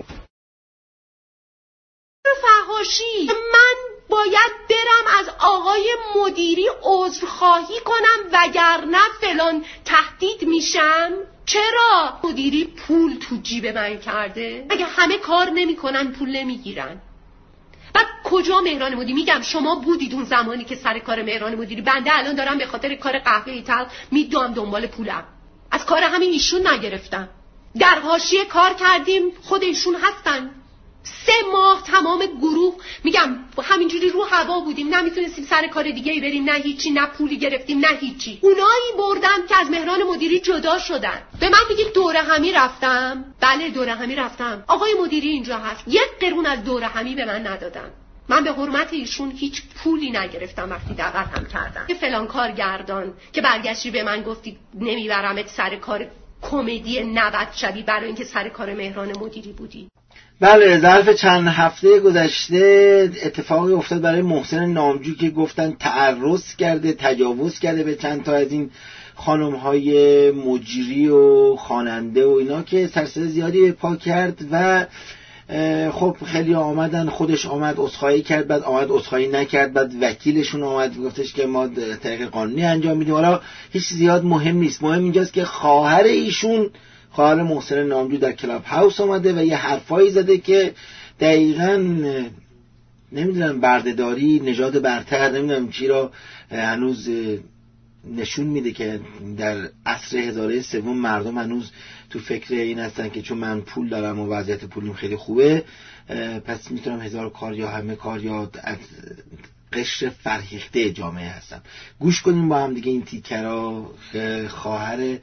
فحاشی من باید برم از آقای مدیری عذرخواهی کنم وگرنه فلان تهدید میشم؟ چرا؟ مدیری پول تو جیب من کرده؟ اگه همه کار نمیکنن پول نمیگیرن. بعد کجا مهران مدیری؟ میگم شما بودید اون زمانی که سر کار مهران مدیری. بنده الان دارم به خاطر کار قهوه ایتال میدوام دنبال پولم، از کار همین ایشون نگرفتم. در حاشیه کار کردیم، خود ایشون هستن. سه ماه تمام گروه میگم همینجوری رو هوا بودیم، نمیتونستیم سر کار دیگه ای بریم، نه هیچی، نه پولی گرفتیم نه هیچی. اونایی بردن که از مهران مدیری جدا شدن. به من میگید دوره همی رفتم؟ بله دوره همی رفتم. آقای مدیری اینجا هست، یک قرون از دوره همی به من ندادن. من به حرمت ایشون هیچ پولی نگرفتم وقتی دعوت هم کردم. یه فلان کارگردان که برگشتی به من گفتی نمیبرمت سر کار کمدی نبد شدی برای اینکه سر کار مهران مدیری بودی. بله، ظرف چند هفته گذشته اتفاقی افتاد برای محسن نامجو که گفتن تعرض کرده، تجاوز کرده به چند تا از این خانم‌های مجری و خواننده و اینا که سرصدا زیادی پا کرد و خب خیلی آمدن، خودش آمد عذرخواهی کرد، بعد آمد عذرخواهی نکرد، بعد وکیلشون آمد گفتش که ما طریق قانونی انجام میدیم. حالا هیچ زیاد مهم نیست، مهم اینجاست که خواهر ایشون، خواهر محسن نامجو در کلاب هاوس آمده و یه حرفایی زده که دقیقاً نمیدونم بردهداری، نژاد برتر، نمیدونم چی را هنوز نشون میده که در عصر هزاره سوم مردم هنوز تو فکر این هستن که چون من پول دارم و وضعیت پولیم خیلی خوبه پس میتونم هزار کار یا همه کار یا از قشر فرهیخته جامعه هستم. گوش کنیم با هم دیگه این تیکرها. خواهر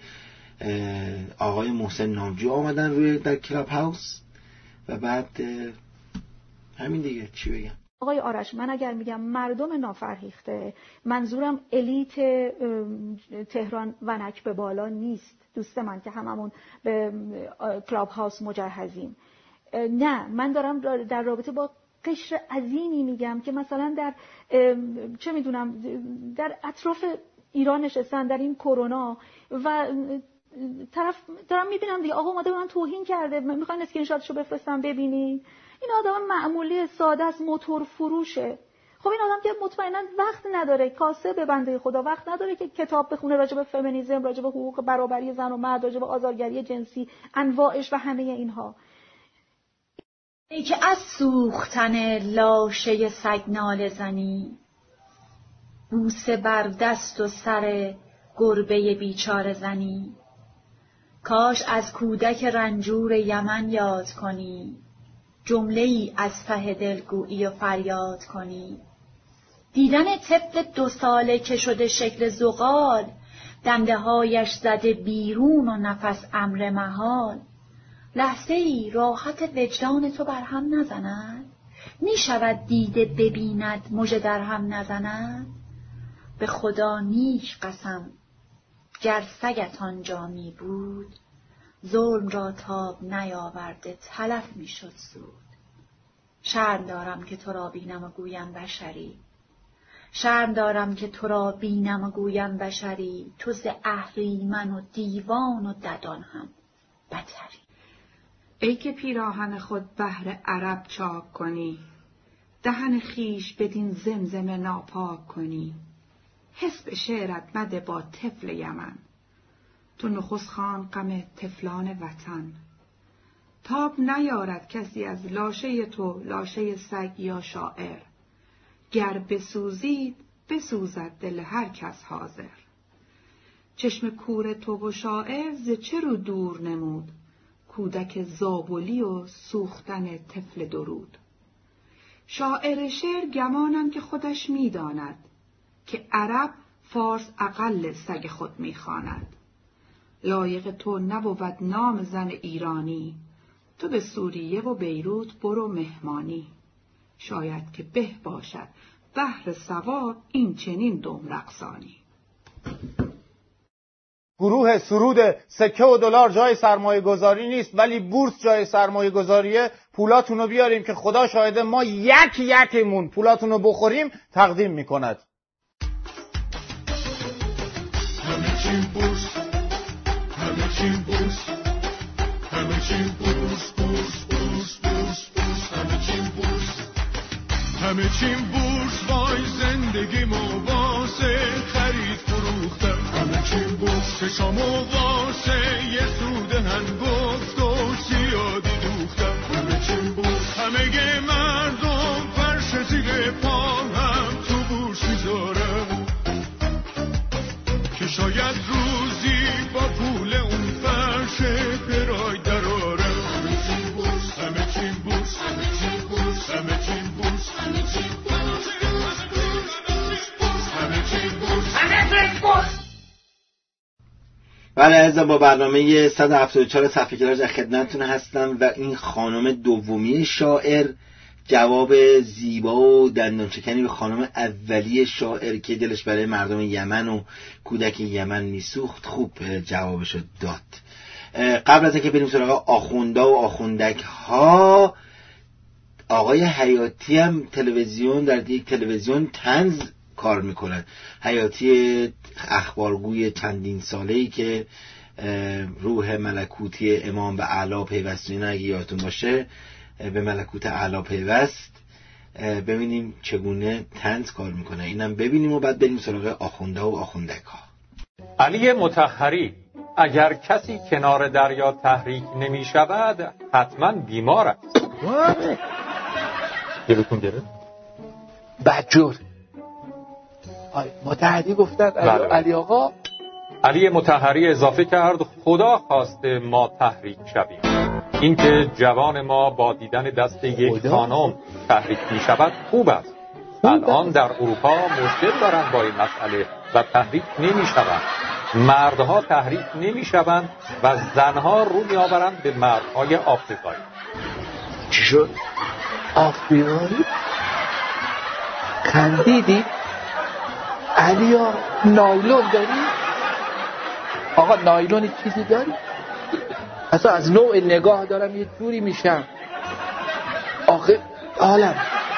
آقای محسن نامجو آمدن روی در کلاب هاوس و بعد همین دیگه چی بگم. آقای آرش، من اگر میگم مردم نافرهیخته، منظورم الیت تهران ونک به بالا نیست، دوست من که هممون به کلاب هاوس مجهزیم. نه، من دارم در رابطه با قشر عظیمی میگم که مثلا در چه میدونم در اطراف ایران نشستن در این کرونا و طرف دارم میبینم دیگه، آقا اومده به من توهین کرده، میخوان اسکرین شاتشو بفرستم ببینید. این آدم معمولی ساده است، موتور فروشه. خب این آدم که مطمئنا وقت نداره، کاسه به بنده خدا وقت نداره که کتاب بخونه راجع به فمینیسم، راجع به حقوق برابری زن و مرد، راجع به آزارگری جنسی انواعش و همه اینها. ای که از سوختن لاشه سگ ناله زنی، بوسه بر دست و سر گربه بیچاره زنی، کاش از کودک رنجور یمن یاد کنی، جمله ای از ته دلگویی و فریاد کنی. دیدن طفل دو ساله که شده شکل زغال، دنده هایش زده بیرون و نفس امر محال، لحظه ای راحت وجدان تو بر هم نزند؟ می شود دیده ببیند مژه در هم نزند؟ به خدا نیک قسم گر سگت آنجا می بود، ظلم را تاب نیاورده تلف می شد سود. شرم دارم که تو را بینم و گویم بشری، شرم دارم که تو را بینم و گویم بشری، تو ز اهریمن و دیوان و ددان هم بتری. ای که پیراهن خود بهر عرب چاک کنی، دهن خیش بدین زمزمه ناپاک کنی، حس به شعرت مده با طفل یمن، تو نخست خوان غم طفلان وطن. تاب نیارد کسی از لاشه تو لاشه سگ یا شاعر، گر بسوزید بسوزد دل هر کس حاضر. چشم کور تو و شاعر ز چه رو دور نمود، کودک زابلی و سوختن طفل درود. شاعر شعر گمانم که خودش میداند، که عرب فارس اقل سگ خود میخواند. لایق تو نبود نام زن ایرانی، تو به سوریه و بیروت برو مهمانی. شاید که به باشد بهر ثواب این چنین دم رقصانی. گروه سرود سکه و دلار جای سرمایه گذاری نیست، ولی بورس جای سرمایه گذاریه. پولاتونو بیاریم که خدا شاهده ما یک یکمون پولاتونو بخوریم تقدیم میکند. همه چیم بورس، همه چیم بورس، همه چیم بورس، بورس، بورس، بورس، بورس، همه چیم بورس، همه چیم بورس. وای زندگیمو واسه خرید فروختم، همه چیم بورس. چشامو واسه یه سود هنگفت و زیادی دوختم، همه چیم بورس. همه مردم فرش زیر پام هم تو بورس میذارم، که شاید روزی با پول اون فرش برای درارم. همه چیم بورس، همه چیم بورس، همه چیم بورس، همه چیم بورس، همه چیم بورس، همه چیم بورس، همه چیم بورس. بله عزیزم، با برنامه صد و هفتاد و چهار صفحه کلاژ در خدمتتون هستم و این خانم دومی شاعر جواب زیبا و دندانشکنی به خانم اولی شاعر که دلش برای مردم یمن و کودک یمن میسوخت خوب جوابشو داد. قبل از اینکه بریم سراغ آخوندا و آخوندک ها، آقای حیاتی هم تلویزیون در یک تلویزیون طنز کار میکنن. حیاتی اخبارگوی چندین ساله‌ای که روح ملکوتی امام به اعلی پیوسته، اینا اگه یادتون باشه به ملکوت اعلی پیوست. ببینیم چگونه طنز کار میکنه، اینم ببینیم و بعد بریم سراغ آخونده و آخوندک ها. علی مطهری: اگر کسی کنار دریا تحریک نمی شود حتما بیمار است. گلوتون گرفت؟ بدجور مطهری گفتن علی, علی آقا. علی مطهری اضافه کرد: خدا خواسته ما تحریک شویم. اینکه جوان ما با دیدن دست یک خانم تحریک می شود خوب است. الان در اروپا مشکل دارند با این مسئله و تحریک نمی شوند. مردها تحریک نمی شوند و زنها رو می آورند به مردهای آفریقایی. چی شد؟ آفریقایی؟ خندیدی؟ علیا نایلون داری؟ آقا نایلون چیزی داری؟ اصلا از نوع نگاه دارم یه جوری میشم آخه حالم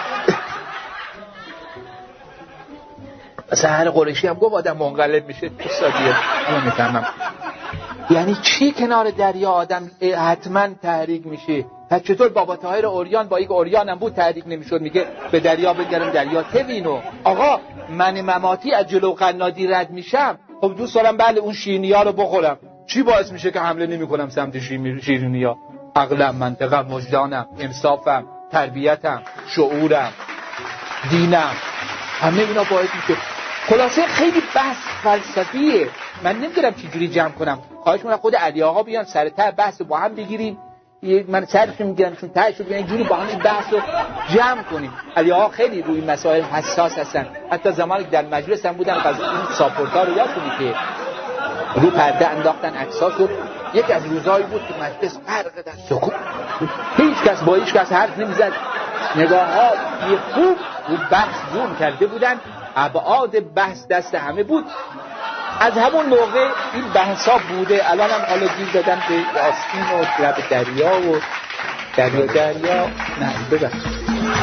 مثلا هر قریشی هم گفت آدم منقلب میشه استادیه الان میفهمم یعنی چی کنار دریا آدم حتما تحریک میشه. پس چطور بابا طاهر اوریان با یک اوریان هم بود تحریک نمیشد؟ میگه به دریا بگرم دریا توینو. آقا من مماتی از جلو قنادی رد میشم، خب دوست دارم بله اون شیرینی ها رو بخورم، چی باعث میشه که حمله نمی کنم سمت شیرینی ها؟ عقلم، منطقم، وجدانم، انصافم، تربیتم، شعورم، دینم، همه اینا باعث میشه. خلاصه خیلی بحث فلسفیه، من نمیدونم چی جوری جمع کنم. خواهش میکنم خود علی آقا بیان سر ته بحث با هم بگیریم، من سرش میگیرم چون تهش رو بیان جوری با هم این بحث رو جمع کنیم. علی آقا خیلی روی مسائل حساس هستن، حتی زمانی که در مجلس هم بودن از این ساپورتا رو یاد کنید که رو پرده انداختن عکساش رو. یک از روزایی بود که مجلس غرق در سکوت، هیچ کس با هیچ کس حرف نمیزد، نگاه ها یه خوب رو بحث زوم کرده بودن، ابعاد بحث دست همه بود. از همون موقع این بحثا بوده. الان هم حالا گیر دادن به آستین و لب دریا و دریا دریا نه ببخشید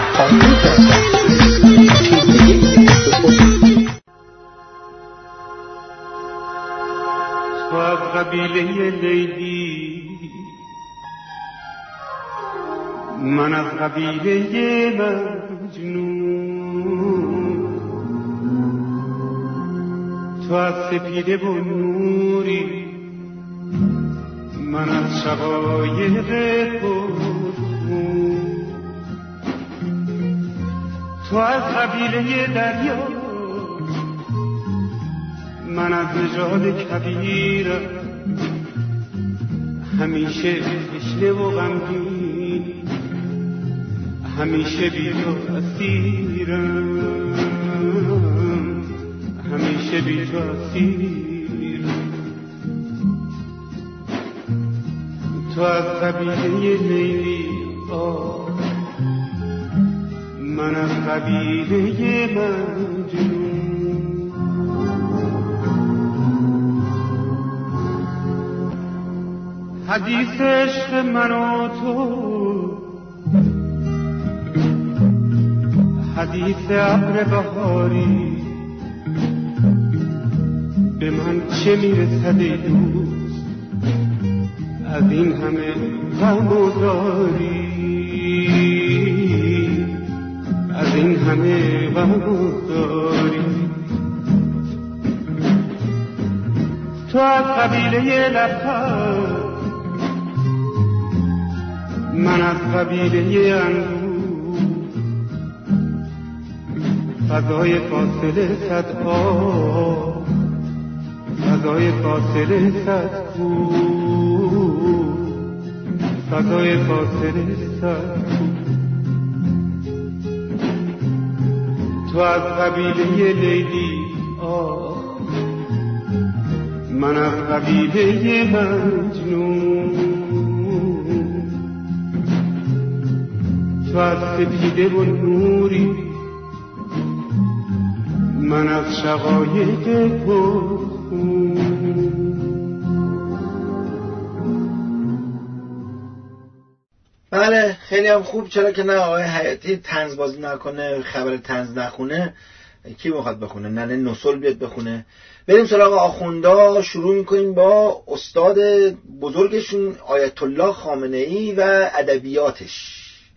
تو از قبیله لیلی، من از قبیله مجنون، تو از سپیده و نوری، من از شقایق پرخون، تو از قبیله دریا، من از نژاد کبیرم، همیشه تشنه و غمگین، همیشه بی تو اسیرم، همیشه بی تو اسیرم. تو از قبیله لیلی، آه من از قبیله مجنون. حدیث عشق من و تو، حدیث ابر بهاری، به من چه میرسد ای دوست از این همه غم و زاری، از این همه غم و زاری. تو از قبیله لبخند، من از قبیله اندوه، فضای فاصله صد آب، فضای فاصله صد کو، فضای فاصله صد کو. تو از قبیله لیلی، آه من از قبیله مجنون، تو از سپیده و نوری، من از شقایق پرخون. بله خیلی هم خوب. چرا که نه آقای حیاتی طنز بازی نکنه، خبر طنز نخونه، کی بخواد بخونه؟ ننه نسل بیاد بخونه. بریم سراغ آخوندا. شروع میکنیم با استاد بزرگشون آیت الله خامنه‌ای و ادبیاتش.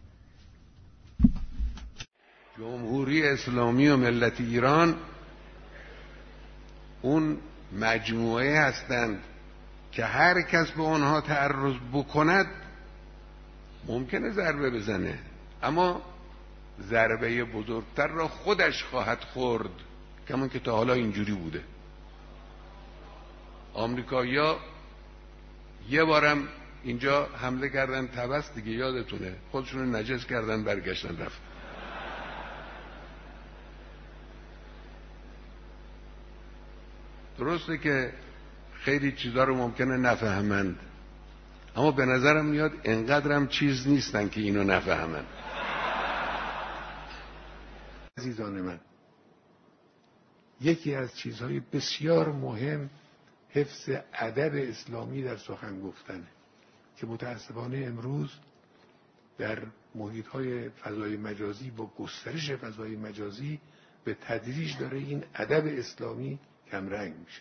جمهوری اسلامی و ملت ایران اون مجموعه هستند که هر کس به آنها تعرض بکند ممکنه ضربه بزنه، اما ضربه بزرگتر را خودش خواهد خورد، کمان که تا حالا اینجوری بوده. آمریکایی‌ها یه بارم اینجا حمله کردن طبس دیگه، یادتونه، خودشون نجس کردن برگشتن رفت. درسته که خیلی چیزا رو ممکنه نفهمند، اما به نظرم میاد انقدرم چیز نیستن که اینو نفهمن. عزیزان من، یکی از چیزهای بسیار مهم حفظ ادب اسلامی در سخن گفتنه که متاسفانه امروز در محیط‌های فضای مجازی با گسترش فضای مجازی به تدریج داره این ادب اسلامی کمرنگ میشه.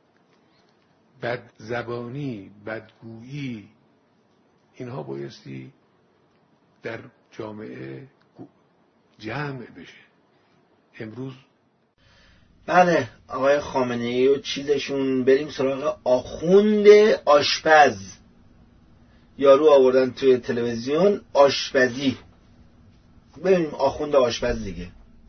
بد زبانی، بدگویی، اینها بایستی در جامعه جمع بشه. امروز بله آقای خامنه‌ای و چیزشون، بریم سراغ آخوند آشپز. یارو آوردن توی تلویزیون آشپزی، بریم آخوند آشپز دیگه.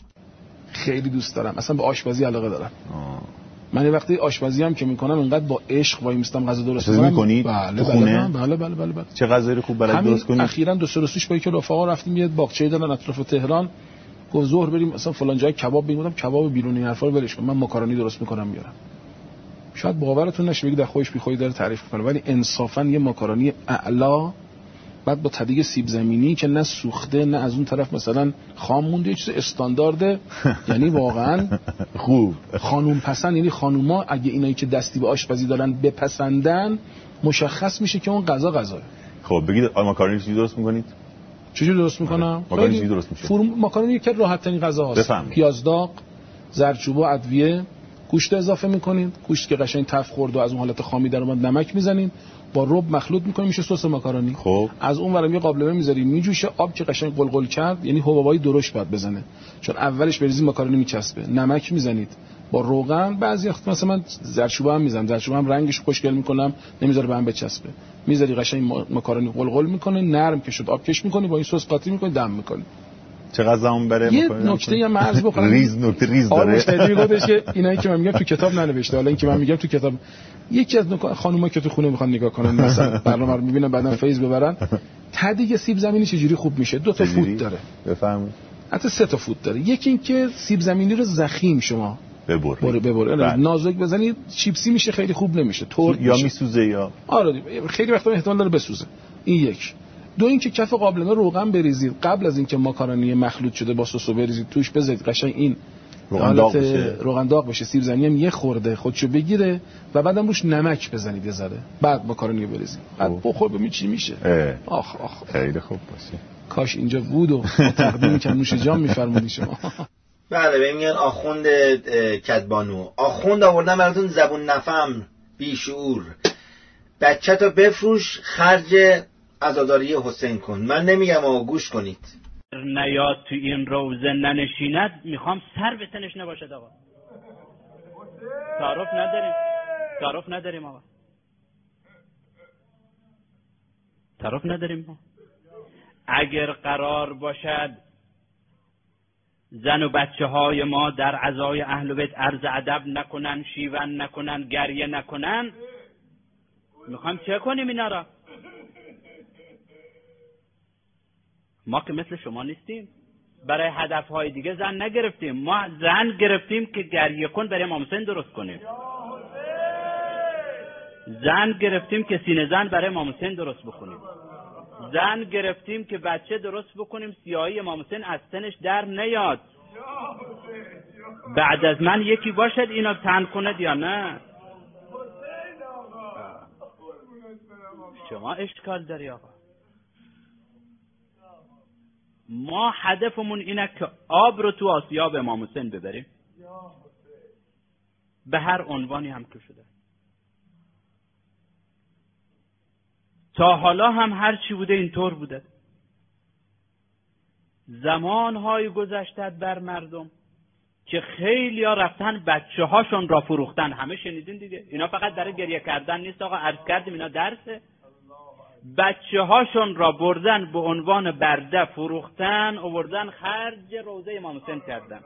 خیلی دوست دارم، اصلا به آشپزی علاقه دارم. آه. من وقتی آشپزی هم که میکنم اینقدر با عشق وای میستم غذا درست میکنم. میکنید بله تو خونه؟ بله بله بله بله. چه غذایی خوب بلد درست کنید؟ اخیراً دو سه روزش با یک رفقا رفتیم یه باغچه‌ای دارن اطراف تهران، گفت ظهر بریم مثلا فلان جای کباب بگیرم، کباب بیرونی حرفا رو ولش کن، من ماکارونی درست میکنم میارم. شاید باورتون نشه بگید در خودش بی خودی داره تعریف میکنه، ولی انصافا یه ماکارونی اعلا، بعد با تدیگ سیب زمینی که نه سوخته نه از اون طرف مثلا خام مونده، یه چیز استاندارده. یعنی واقعا خوب خانوم پسند، یعنی خانوما اگه اینایی که دستی به آشپزی دارن بپسندن مشخص میشه که اون غذا غذاه. خب بگید ماکارونی چجوری درست میکنید؟ چجوری درست میکنم؟ ماکارونی چجوری درست میشه؟ فرم ماکارونی یکی راحت ترین غذا هست. پیاز داغ، زردچوبه، ادویه، گوشت اضافه میکنین، گوشت که قشنگ تف خورد و از اون حالت خامی در اومد نمک میزنین، با رب مخلوط میکنین میشه سس ماکارونی. خب از اون ورم یه قابلمه میذارین میجوشه، آب که قشنگ قلقل کرد، یعنی حبابای درشت باید بزنه چون اولش بریزین ماکارونی میچسبه، نمک میزنید با روغن، بعضی وقت مثلا من زردچوبه هم میزنم، زردچوبه هم رنگش خوشگل میکنم نمیذاره به هم بچسبه، میذاری قشنگ ماکارونی قلقل میکنه، نرم که شد آب کش میکنی، با این سس قاطی میکنی دم میکنی. چقدر زمان بره؟ یه نکته یا مرز بکنم ریز نکته ریز داره. آره مشتری میگفتش که اینایی که من میگم تو کتاب ننوشته، حالا این که من میگم تو کتاب. یکی از خانوما که تو خونه میخوان نگاه کنن مثلا برنامه رو میبینن بعدن فیض ببرن، تدیگ سیب زمینی چجوری خوب میشه؟ دو تا فوت داره. بفرمایید. حتی سه تا فوت داره. یکی این که سیب زمینی رو زخیم شما ببر ببر ببر نازک بزنید چیپسی میشه، خیلی خوب نمیشه، ترد یا میسوزه یا آره خیلی وقتا احتمال داره بسوزه. این یک. دو اینکه کف قابلمه روغن بریزید قبل از اینکه ماکارونی مخلوط شده با سسو بریزید توش، بذارید قشنگ این روغن داغ بشه، روغن داغ بشه، سیب زمینی هم یه خورده خودشو بگیره و بعدم روش نمک بزنید یه ذره، بعد ماکارونی بریزید، بعد بخور ببین چی میشه. آخ آخ خیلی خوب باشه. کاش اینجا بود و تقدیم کم نوش جام میفرمودی شما. بله بهم میگن آخوند کدبانو، آخوند آوردن براتون زبون نفهم بیشعور، بچه تا بفروش خرج عزاداری حسین کن. من نمیگم آقا گوش کنید. نیاد تو این روزه ننشیند میخوام سر به تنش نباشد آقا. تعارف نداریم، تعارف نداریم آقا، تعارف نداریم ما. اگر قرار باشد زن و بچه های ما در عزای اهل بیت عرض ادب نکنن، شیون نکنن، گریه نکنن، میخوام چه کنیم اینا را؟ ما که مثل شما نیستیم، برای هدفهای دیگه زن نگرفتیم، ما زن گرفتیم که گریه کن برای امام حسین درست کنیم، زن گرفتیم که سینه زن برای امام حسین درست بکنیم، زن گرفتیم که بچه درست بکنیم سیاهی امام حسین از تنش در نیاد. بعد از من یکی باشد اینا تن کند یا نه؟ شما اشکال داری آقا. ما هدفمون اینه که آب رو تو آسیاب امام حسین ببریم به هر عنوانی هم که شده. تا حالا هم هر چی بوده اینطور بوده. زمانهای گذشته بر مردم که خیلی ها رفتن بچه هاشون را فروختن، همه شنیدین دیگه. اینا فقط برای گریه کردن نیست آقا، عرض کردیم اینا درسه. بچه هاشون را بردن به عنوان برده فروختن، آوردن خرج روزه امام حسین کردن.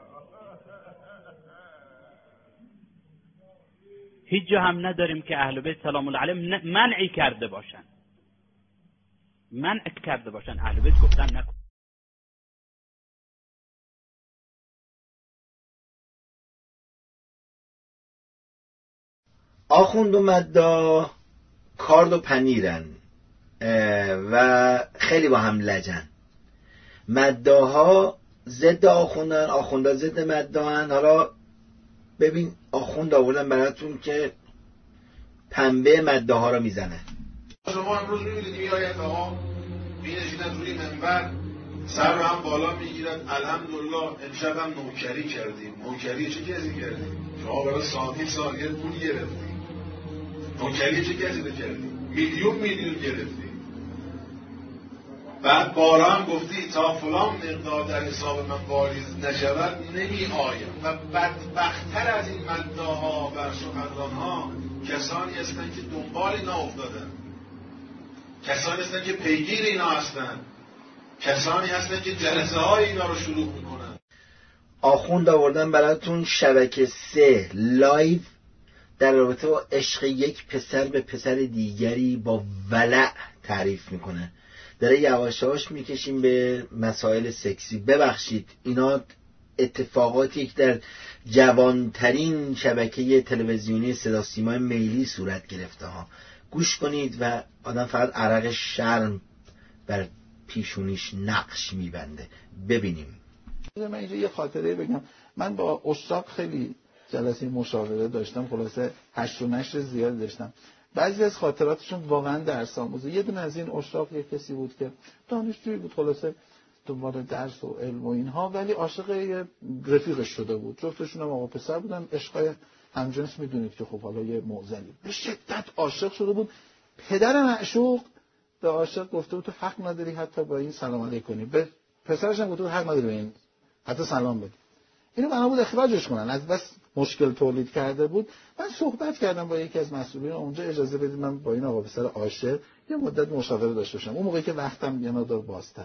هیچ جا هم نداریم که اهل بیت سلام الله علیهم منعی کرده باشن، منع کرده باشن. اهل بیت گفتن نکن. آخوند و مدا کارد و پنیرن و خیلی با هم لجن. مداها ضد آخوندن، آخوندا ضد مداحن. حالا ببین آخوند آوردن براتون که پنبه مداحا رو میزنه. شما امروز میبینید میآید آقا می‌نشینن روی منبر، سر رو هم بالا میگیرن، الحمدلله امشب هم نوکری کردیم. نوکری چه کسی کردیم؟ شما برای ساعتی سالیت پول گرفتیم. نوکری چه کسی رو کردیم؟ میلیون میلیون گرفتیم. بعد بارا هم گفتی تا فلان مقدار در حساب من واریز نشود نمی آیم. و بدبختتر از این مداحا و سخنرانها کسانی هستند که دنبال اینا افتادن، کسانی هستند که پیگیر اینا هستند، کسانی هستند که جلسه های اینا رو شروع میکنن. آخوند آوردن براتون شبکه سه لایو در رابطه با عشق یک پسر به پسر دیگری با ولع تعریف میکنه. داره یواش یواش میکشیم به مسائل سکسی. ببخشید اینا اتفاقاتی که در جوانترین شبکه تلویزیونی صدا سیمای میلی صورت گرفته ها. گوش کنید و آدم فقط عرق شرم بر پیشونیش نقش میبنده. ببینیم. من اینجا یه خاطره بگم. من با اشتاق خیلی جلسه مشاوره داشتم، خلاصه هشت و نشر زیاد داشتم. بعضی از خاطراتشون واقعا درس آموزه. یه دونه از این اشتاق یه کسی بود که دانشجویی بود، خلاصه دنبال درس و علم و اینها، ولی عاشق یه رفیقش شده بود. جفتشون هم آقا پسر بودن. عشقای همجنس میدونید که خب حالا یه معضلی. به شدت عاشق شده بود. پدر معشوق به عاشق گفته بود تو حق نداری حتی با این سلام علیک کنی. به پسرش هم گفته بود حق نداری به این حتی سلام بدی. اینو بنا بود اخراجش کنن، از بس مشکل تولید کرده بود. من صحبت کردم با یکی از مسئولین اونجا، اجازه بدید من با این آقا پسر عاشق یه مدت مشاوره داشته باشم. اون موقعی که وقتم یه مقدار بازتر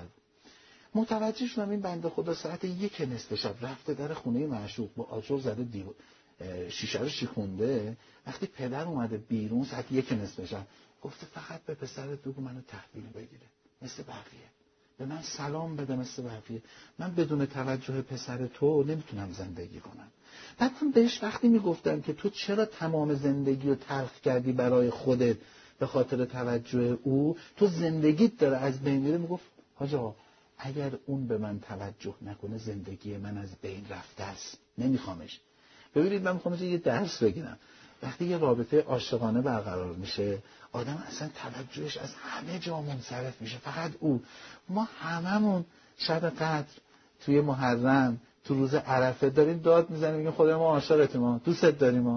متوجه شدم این بنده خدا ساعت یک نصف شب رفته در خونه معشوق با آجر زده دیو شیشه رو شیکونده. وقتی پدر اومده بیرون ساعت یک نصف شب گفته فقط به پسرت بگو منو تحویل بگیره مثل بقیه، به من سلام بده مثل بقیه. من بدون توجه پسر تو نمیتونم زندگی کنم. بعد من بهش وقتی میگفتم که تو چرا تمام زندگی رو تلخ کردی برای خودت به خاطر توجه او، تو زندگیت داره از بین میره، میگفت حاج آقا اگر اون به من توجه نکنه زندگی من از بین رفته است، نمیخوامش. ببینید من میخوام یه درس بگیرم. وقتی یه رابطه عاشقانه برقرار میشه آدم اصلا توجهش از همه جا منصرف میشه، فقط او. ما هممون شب قدر توی محرم تو روز عرفه داریم داد میزنیم میگیم خدای ما عاشقتیم، ما دوستت داریم. ما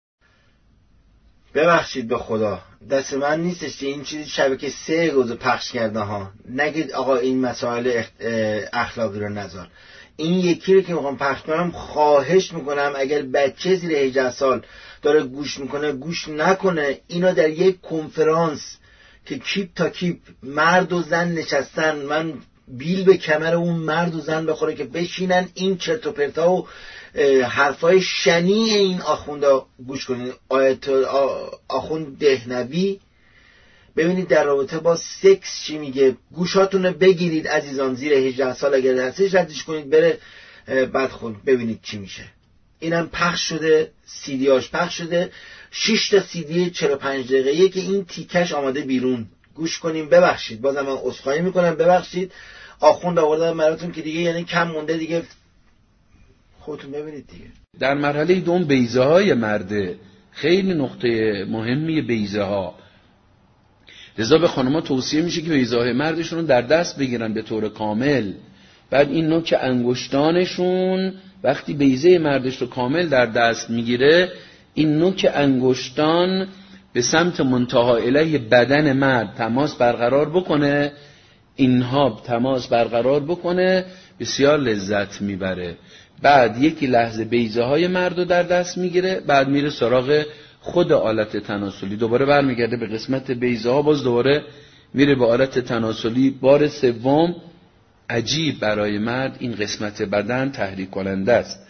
ببخشید به خدا دست من نیستش که این چیزی شبکه سه روز پخش کرده ها. نگید آقا این مسائل اخلاقی رو نذار. این یکی رو که میخوام پخش کنم خواهش میکنم اگر بچه زیر هجده سال داره گوش میکنه گوش نکنه. اینا در یک کنفرانس که کیپ تا کیپ مرد و زن نشستن، من بیل به کمر اون مرد و زن بخوره که بشینن این چرت و پرتا و حرفای شنیع این آخوندا گوش کنید. آیت آخوند دهنوی ببینید در رابطه با سکس چی میگه. گوشاتون رو بگیرید عزیزان، زیر هجده سال اگر هستش ردش کنید بره، بعد خود ببینید چی میشه. اینم پخش شده، سیدیاش پخش شده، شش تا سیدی چهل و پنج دقیقه‌ایه که این تیکش آماده بیرون. گوش کنیم. ببخشید بازم من عذرخواهی میکنم، ببخشید. آخوند آوردم براتون که دیگه یعنی کم مونده دیگه، خودتون ببینید دیگه. در مرحله دوم بیضه های مرده خیلی نقطه مهمی بیضه ها. لذا به خانم‌ها توصیه میشه که بیضه های مردشون رو در دست بگیرن به طور کامل. بعد این نوک انگشتانشون وقتی بیضه مردش رو کامل در دست میگیره، این نوک انگشتان به سمت منتها الیه بدن مرد تماس برقرار بکنه، اینها تماس برقرار بکنه، بسیار لذت میبره. بعد یکی لحظه بیضه های مرد رو در دست میگیره، بعد میره سراغ خود آلت تناسلی، دوباره برمیگرده به قسمت بیضه ها، باز دوباره میره به آلت تناسلی. بار سوم عجیب برای مرد این قسمت بدن تحریک کننده است.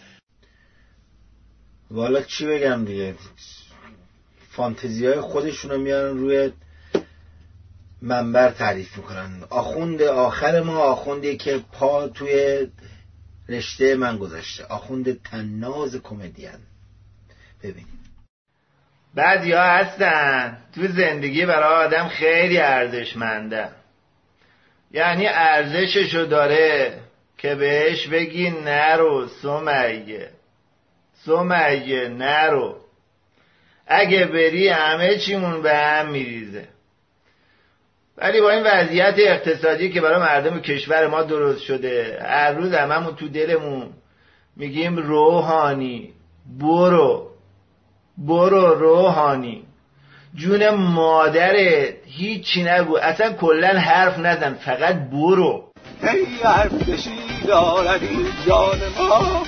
والا چی بگم دیگه، فانتزی های خودشونو میارن روی منبر تعریف میکنن. آخوند آخر ما آخوندی که پا توی رشته من گذاشته، آخوند طناز کمدین. ببینید بعضی ها هستن تو زندگی برای آدم خیلی ارزشمنده، یعنی ارزششو داره که بهش بگی نرو سمیه، سمیه نرو، اگه بری همه چیمون به هم میریزه. ولی با این وضعیت اقتصادی که برای مردم کشور ما درست شده، هر روز هممون تو دلمون میگیم روحانی برو برو روحانی، جون مادرت هیچی نگو، اصلا کلن حرف نزن، فقط برو. ای حرف کشی دارد این جان ما،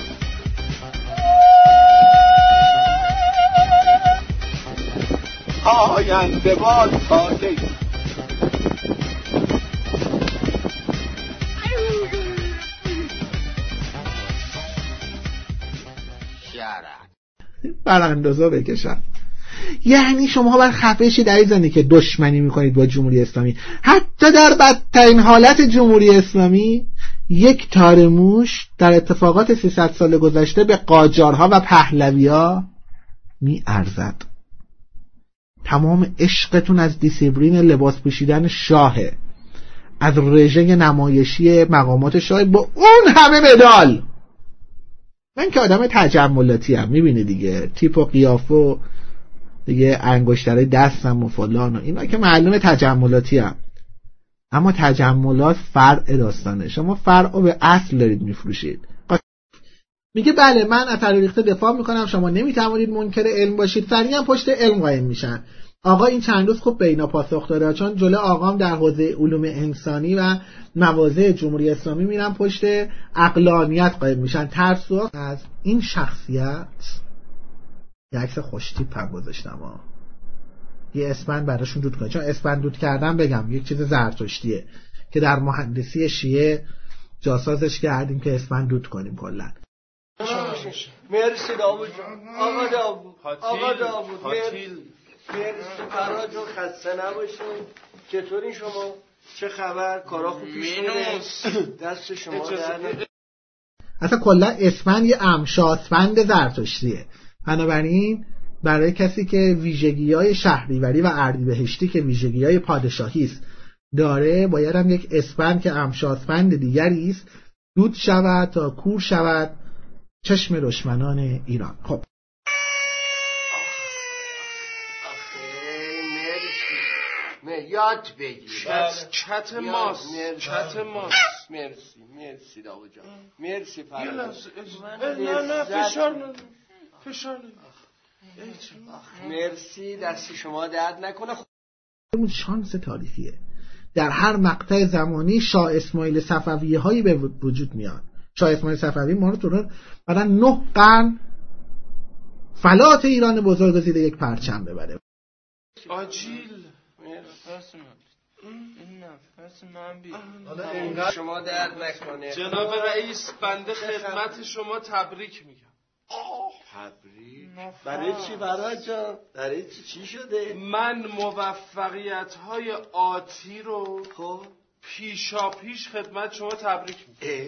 آینده باد خاکی. براندازا بکشن. یعنی شما باید خفه شید عزیزانی که دشمنی میکنید با جمهوری اسلامی. حتی در بدترین حالت جمهوری اسلامی یک تار موش در اتفاقات سیصد سال گذشته به قاجارها و پهلوی‌ها میارزد. تمام عشقتون از دیسیپلین لباس پوشیدن شاهه، از رژه نمایشی مقامات شاه با اون همه مدال. من که آدم تجملاتی ام، میبینی دیگه، تیپ و قیافه و دیگه انگشترهای دستم و فلان و اینا که معلومه تجملاتی ام. اما تجملات فرع داستانه. شما فرع رو به اصل دارید میفروشید. میگه بله من از تروریخته دفاع میکنم، شما نمیتوانید منکر علم باشید. سریعا پشت علم قایم میشن. آقا این چند روز خوب به اینا پاسخ داره، چون جلو آقام در حوزه علوم انسانی و مواضع جمهوری اسلامی میرن پشت عقلانیت قایم میشن. ترسو از این شخصیت یه عکس خوشتیپ هم گذاشتم ها. یه اسپند براشون دود کنم، چون اسپند دود کردم بگم یک چیز زرتشتیه که در مهندسی شیعه جاسازش کردیم که اسپند دود کنیم کلا. مرسی داوود آقا داوود آقا داوود مرسی مرسی فراد جون، خسته نباشین. چطورین شما؟ چه خبر؟ کارا خوب پیش میره؟ دست شما در. اصلا کلا اسپند یه امشاسپند زرتشتیه. بنابراین برای کسی که ویژگی‌های شهریوری و اردیبهشتی که ویژگی‌های پادشاهی است داره، باید هم یک اسپند که امشاسپند دیگری است دود شود تا کور شود چشم دشمنان ایران. خب یاد بگیر. کت کت ماست کت ماست. مرسی مرسی داوود جان، مرسی فراد. نه نه فشار نه فشار نه. مرسی، دست شما درد نکنه. اون شانس تاریخیه. در هر مقطع زمانی شاه اسماعیل صفوی هایی به وجود میاد. شاه اسماعیل صفوی ما رو تو بعد نه قرن فلات ایران بزرگ زیر یک پرچم ببره. آجیل این نفس من بی شما درد نکنه. جناب رئیس بنده خدمت شما تبریک میگم. تبریک؟ برای چی فراد جان؟ برای چی چی شده؟ من موفقیت های آتی رو خب پیشا پیش خدمت شما تبریک میگم.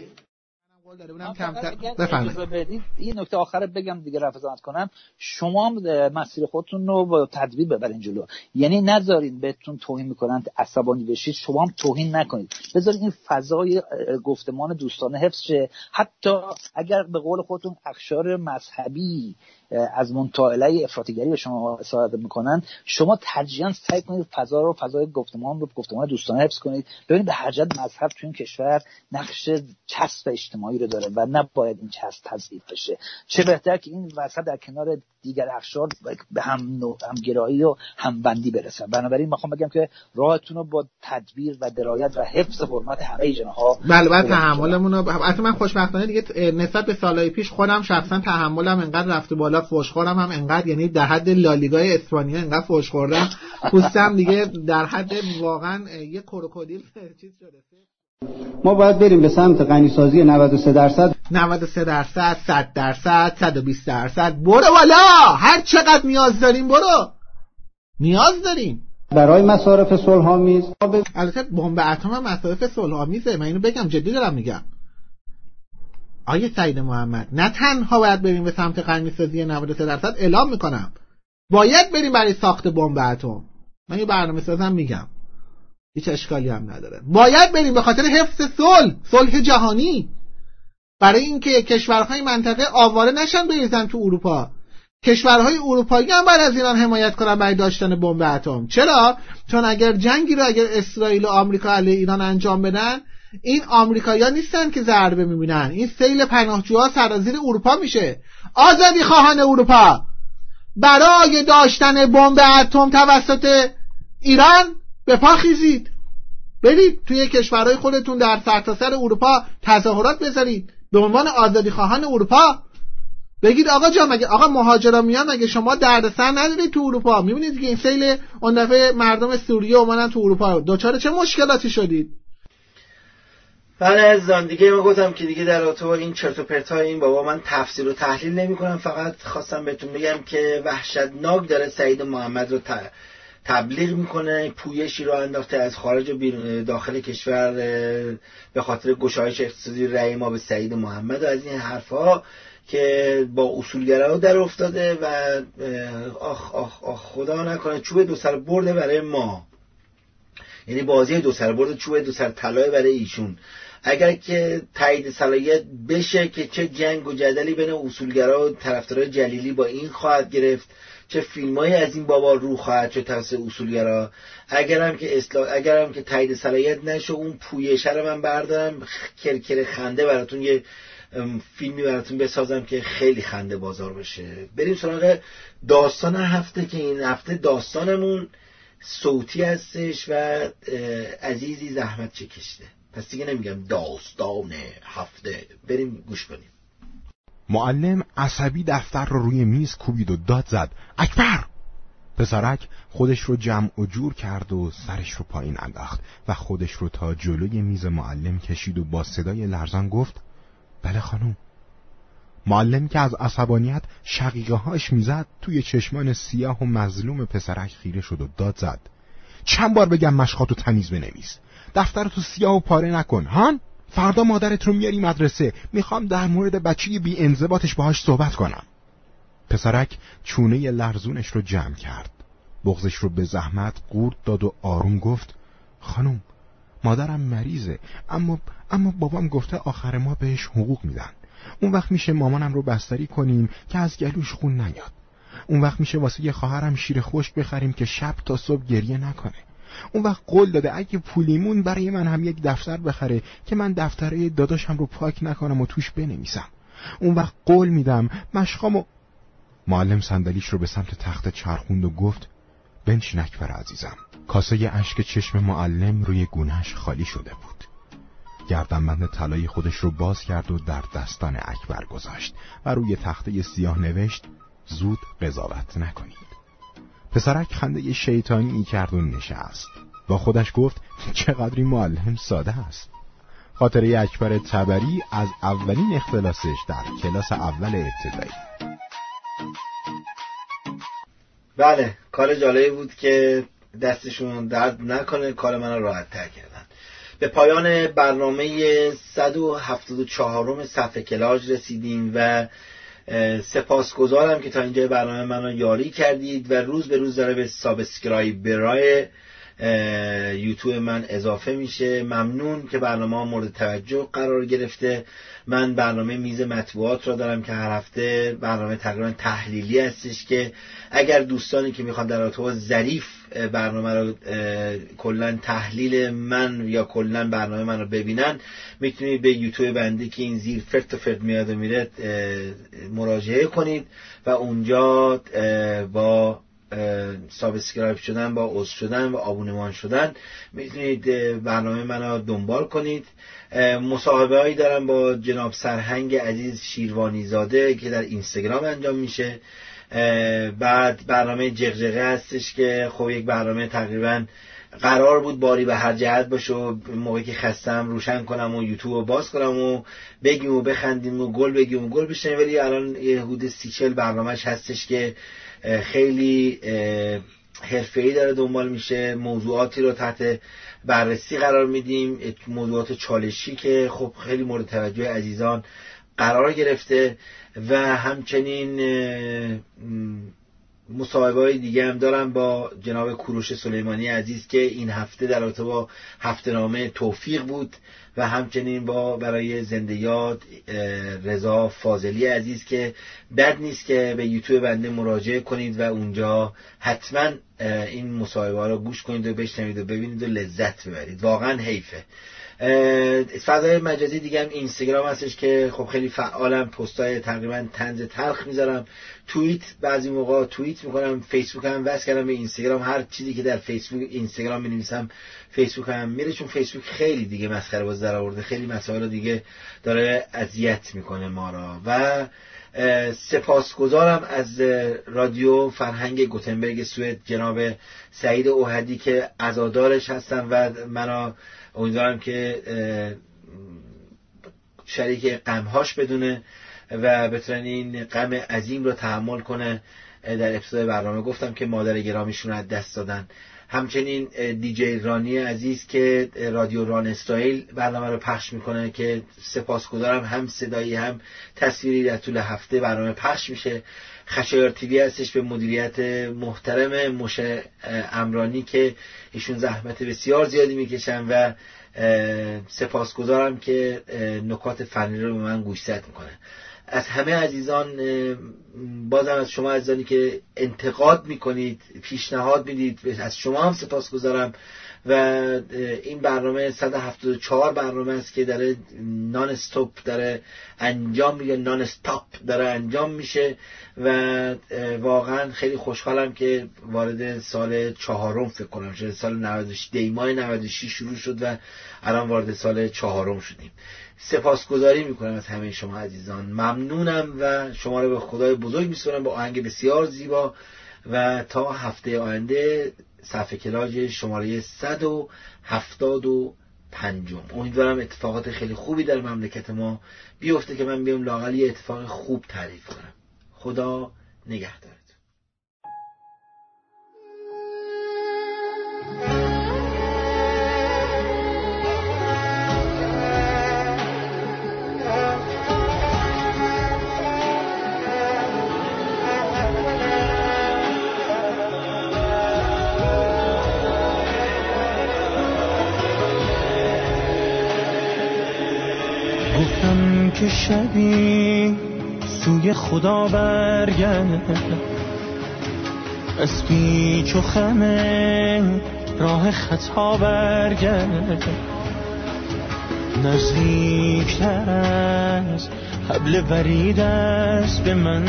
بفرمایید. یه نکته آخر بگم دیگه رفضانت کنم. شما مسیر خودتون رو با تدبیر ببرین جلو، یعنی نذارین بهتون توهین میکنن عصبانی بشید، شما هم توهین نکنید، بذارین این فضای گفتمان دوستانه حفظ شه. حتی اگر به قول خودتون اقشار مذهبی از منطقه افراطیگری به شما اصابت میکنن، شما ترجیحاً سعی کنید فضا رو فضای گفتمان رو گفتمان دوستانه حفظ کنید. ببینید به هر جهت مذهب تو این کشور نقش چسب اجتماعی رو داره و نباید این چسب تضعیف بشه. چه بهتر که این وسط در کنار دیگر اقشار به هم همگرایی و همبندی برسن. بنابراین میخوام بگم که راهتون رو با تدبیر و درایت و حفظ حرمت همه جنها. بله بعد تحملمون رو اصلا من خوشبختانه دیگه نسبت به سالهای پیش خودم شخصا تحملم انقدر رفته بالا، فوش خوردم هم انقدر، یعنی در حد لالیگای اسپانیا انقدر فوش خوردم پوستم دیگه در حد واقعا یه کروکودیل چیز شده. ما باید بریم به سمت غنیسازی نود و سه درصد نود و سه درصد، صد درصد، صد و بیست درصد. برو بالا، هر چقدر نیاز داریم برو، نیاز داریم برای مصارف صلح‌آمیز. البته بمب اتم هم مصارف صلح‌آمیزه، من اینو بگم، جدی دارم میگم. آیه سید محمد نه تنها باید بریم به سمت غنیسازی نود و سه درصد، اعلام میکنم باید بریم برای ساخت بمب اتم. من یه برنامه سازم میگم، هیچ اشکالی هم نداره. باید بریم به خاطر حفظ صلح، صلح جهانی. برای اینکه کشورهای منطقه آواره نشن بریزن تو اروپا. کشورهای اروپایی هم باید از ایران حمایت کنن برای داشتن بمب اتم. چرا؟ چون اگر جنگی رو اگر اسرائیل و آمریکا علیه ایران انجام بدن، این آمریکایی‌ها نیستن که ضربه می‌بینن، این سیل پناهجوها سرازیر اروپا میشه. آزادی خواهان اروپا، برای داشتن بمب اتم توسط ایران به پا خیزید، برید توی کشورهای خودتون در سرتاسر اروپا تظاهرات بذارید به عنوان آزادی خواهان اروپا. بگید آقا جان، مگه آقا مهاجرا میان، مگه شما دردسر ندارید تو اروپا؟ میبینید که این سیل اون دفعه مردم سوریه اومدن تو اروپا، دوچار چه مشکلاتی شدید؟ بله عزیزان، دیگه ما گفتم که دیگه در رابطه با این چرت و پرتای این بابا من تفسیر و تحلیل نمی‌کنم، فقط خواستم بهتون بگم که وحشتناک داره سعید محمد رو تبلیغ میکنه، پویشی رو انداخته از خارج و داخل کشور به خاطر گشایش اقتصادی رأی ما به سعید محمد و از این حرفا که با اصولگرا در افتاده و آخ آخ آخ خدا نکنه چوب دو سر برده برای ما، یعنی بازی دو سر برده چوب دو سر طلای برای ایشون. اگر که تایید صلاحیت بشه که چه جنگ و جدلی بین اصولگرا و طرفدارای جلیلی با این خواهد گرفت، چه فیلمایی از این بابا رو خواهد شد توسط اصولگرا. اگرم که اصلاح اگرم که تایید صلاحیت نشه اون پویشه رو من بردارم کرکر خنده براتون یه فیلمی براتون بسازم که خیلی خنده بازار بشه. بریم سراغ داستان هفته که این هفته داستانمون صوتی هستش و عزیزی زحمت چکشته، پس دیگه نمیگم داستان هفته. بریم گوش کنیم. معلم عصبی دفتر رو روی میز کوبید و داد زد اکبر. پسرک خودش رو جمع و جور کرد و سرش رو پایین انداخت و خودش رو تا جلوی میز معلم کشید و با صدای لرزان گفت بله خانم. معلم که از عصبانیت شقیقه هاش میزد توی چشمان سیاه و مظلوم پسرک خیره شد و داد زد چند بار بگم مشقاتو تمیز بنویس، دفترتو سیاه و پاره نکن هان. فردا مادرت رو میاری مدرسه، میخوام در مورد بچه بی انضباطش باهاش صحبت کنم. پسرک چونه لرزونش رو جمع کرد، بغضش رو به زحمت قورت داد و آروم گفت خانم مادرم مریضه، اما اما بابام گفته آخر ماه بهش حقوق میدن. اون وقت میشه مامانم رو بستری کنیم که از گلوش خون نیاد. اون وقت میشه واسه یه خواهرم شیر خشک بخریم که شب تا صبح گریه نکنه. اون وقت قول داده اگه پولیمون برای من هم یک دفتر بخره که من دفتره داداشم رو پاک نکنم و توش بنویسم. اون وقت قول میدم مشقامو. معلم صندلیش رو به سمت تخت چرخوند و گفت بنشین اکبر عزیزم. کاسه اشک چشم معلم روی گونهش خالی شده بود. گردنبند طلای خودش رو باز کرد و در دستان اکبر گذاشت و روی تخته سیاه نوشت زود قضاوت نکنید. پسرک خنده شیطانی کرد و نشست. با خودش گفت چقدری معلم ساده است. خاطره اکبر تبری از اولین اختلاسش در کلاس اول ابتدایی. بله کار جالبی بود که دستشون درد نکنه، کار من راحت تر کردن. به پایان برنامه صد و هفتاد و چهارم صفحه کلاج رسیدیم و سپاسگزارم که تا اینجا برنامه منو یاری کردید و روز به روز داره به سابسکرایبرای یوتیوب من اضافه میشه. ممنون که برنامه مورد توجه قرار گرفته. من برنامه میز مطبوعات را دارم که هر هفته برنامه تقریبا تحلیلی هستش که اگر دوستانی که میخوان در رابطه با ظریف برنامه رو کلا تحلیل من یا کلا برنامه من رو ببینن میتونید به یوتیوب بنده که این زیر فرد و فرد میاد و میره مراجعه کنید و اونجا با سابسکرایب شدن، با عضو شدن و آبونمان شدن میتونید برنامه منو دنبال کنید. مصاحبه هایی دارم با جناب سرهنگ عزیز شیروانی زاده که در اینستاگرام انجام میشه. بعد برنامه جغجغه هستش که خب یک برنامه تقریبا قرار بود باری به هر جهت باشه و موقعی که خستم روشن کنم و یوتیوب رو باز کنم و بگیم و بخندیم و گل بگیم و گل بشنیم، ولی الان یه حدود سی چل برنامهش هستش که خیلی حرفه‌ای داره دنبال میشه. موضوعاتی رو تحت بررسی قرار میدیم، موضوعات چالشی که خب خیلی مورد توجه عزیزان قرار گرفته و همچنین مصاحبه‌های دیگه هم دارم با جناب کوروش سلیمانی عزیز که این هفته در رابطه با هفته‌نامه توفیق بود و همچنین با برای زنده یاد رضا فاضلی عزیز که بد نیست که به یوتیوب بنده مراجعه کنید و اونجا حتما این مصاحبه ها رو گوش کنید و بشنوید و ببینید و لذت ببرید. واقعا حیفه. فضای مجازی دیگه هم اینستاگرام هستش که خب خیلی فعالم، پستای تقریبا طنز تلخ میذارم، توییت بعضی موقع توییت میکنم، فیسبوک هم وصل کردم به اینستاگرام، هر چیزی که در فیسبوک اینستاگرام مینویسم فیسبوک هم میره، چون فیسبوک خیلی دیگه مسخره باز در آورده، خیلی مسائل دیگه داره اذیت میکنه ما را. و سپاسگزارم از رادیو فرهنگ گوتنبرگ سوئد جناب سعید اوهدی که عزادارش هستن و منو امیدوارم که شریک غمهاش بدونه و بتونن این غم عظیم رو تحمل کنه. در ابتدای برنامه گفتم که مادر گرامیشون رو از دست دادن. همچنین دیجی رانی عزیز که رادیو ران اسرائیل برنامه رو پخش میکنه که سپاسگزارم، هم صدایی هم تصویری در طول هفته برنامه پخش میشه. خشایار تیوی هستش به مدیریت محترم مشه امرانی که ایشون زحمت بسیار زیادی میکشن و سپاسگزارم که نکات فنی رو به من گوشزد میکنه. از همه عزیزان، بازم از شما عزیزانی که انتقاد میکنید، پیشنهاد میدید، از شما هم سپاسگزارم. و این برنامه صد و هفتاد و چهار برنامه است که داره نان استاپ داره انجام میشه، نان استاپ داره انجام میشه و واقعا خیلی خوشحالم که وارد سال چهارم فکر کنم شده، سال نود و شش دیمای نود و شش شروع شد و الان وارد سال چهارم شدیم. سپاسگزاری میکنم از همه شما عزیزان، ممنونم و شما رو به خدای بزرگ میسپارم با آهنگ بسیار زیبا و تا هفته آینده صفحه کلاژ شماره صد و هفتاد و پنج. امیدوارم اتفاقات خیلی خوبی در مملکت ما بیفته که من بیام لااقل یه اتفاق خوب تعریف کنم. خدا نگهدار. که شبی سوی خدا برگرد، از پیچ و خم راه خطا برگرد، نزدیکتر از حبل ورید است به من،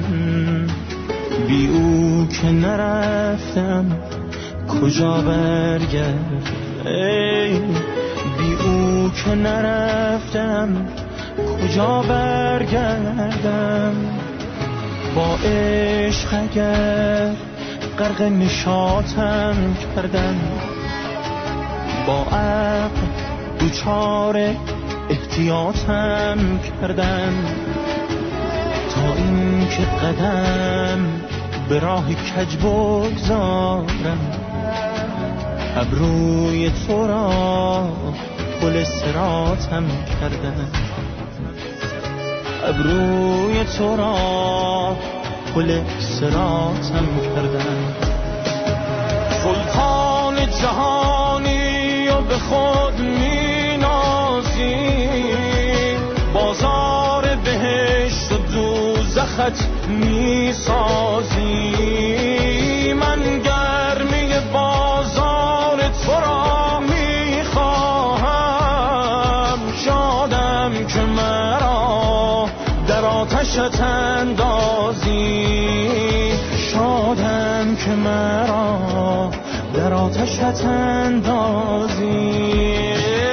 بی او که نرفتم کجا برگرد، ای بی او که نرفتم کجا برگردم، با عشق اگر غرق نشاطم کردم، با عقل دوچار احتیاطم کردم، تا این که قدم به راه کج بگذارم، ابروی تو را پل صراطم کردم، ابروی تو را پل صراطم کردم. سلطان جهانی و به خود می نازی، بازار بهشت و دوزخت می سازی، من گرمی بازار تو را می خواهم، شادم که مرا در آتشت اندازی، شادم که مرا در آتشت اندازی.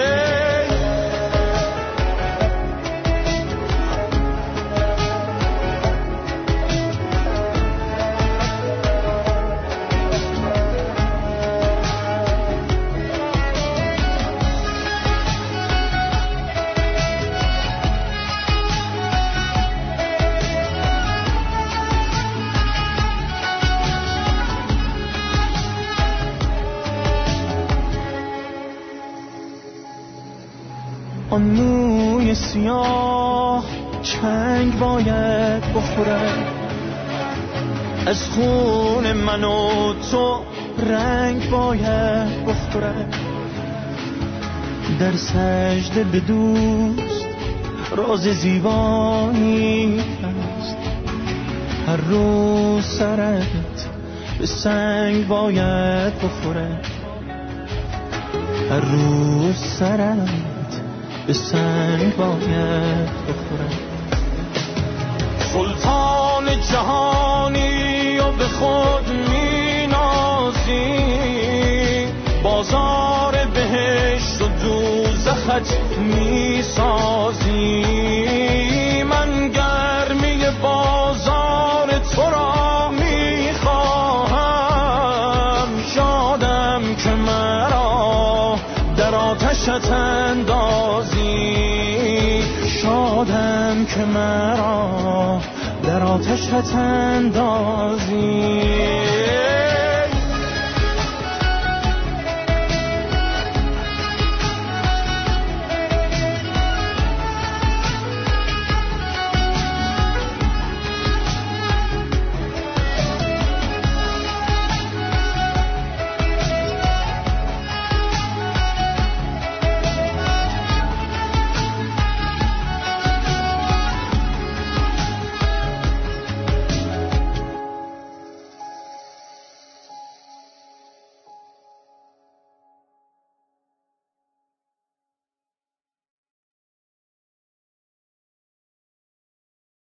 آن موی سیاه چنگ باید بخورد، از خون من و تو رنگ باید بخورد. در سجده به دوست راز زیبایی است. هر روز سرت به سنگ باید بخورد. هر روز سرت به سنگ باید بخورد. سلطان جهانی و به خود می نازی، بازار بهشت و دوزخت می سازی. من گرمی بازار تو را می خواهم. شادم که مرا در آتشت اندازی. شادم که مرا در آتشت اندازی.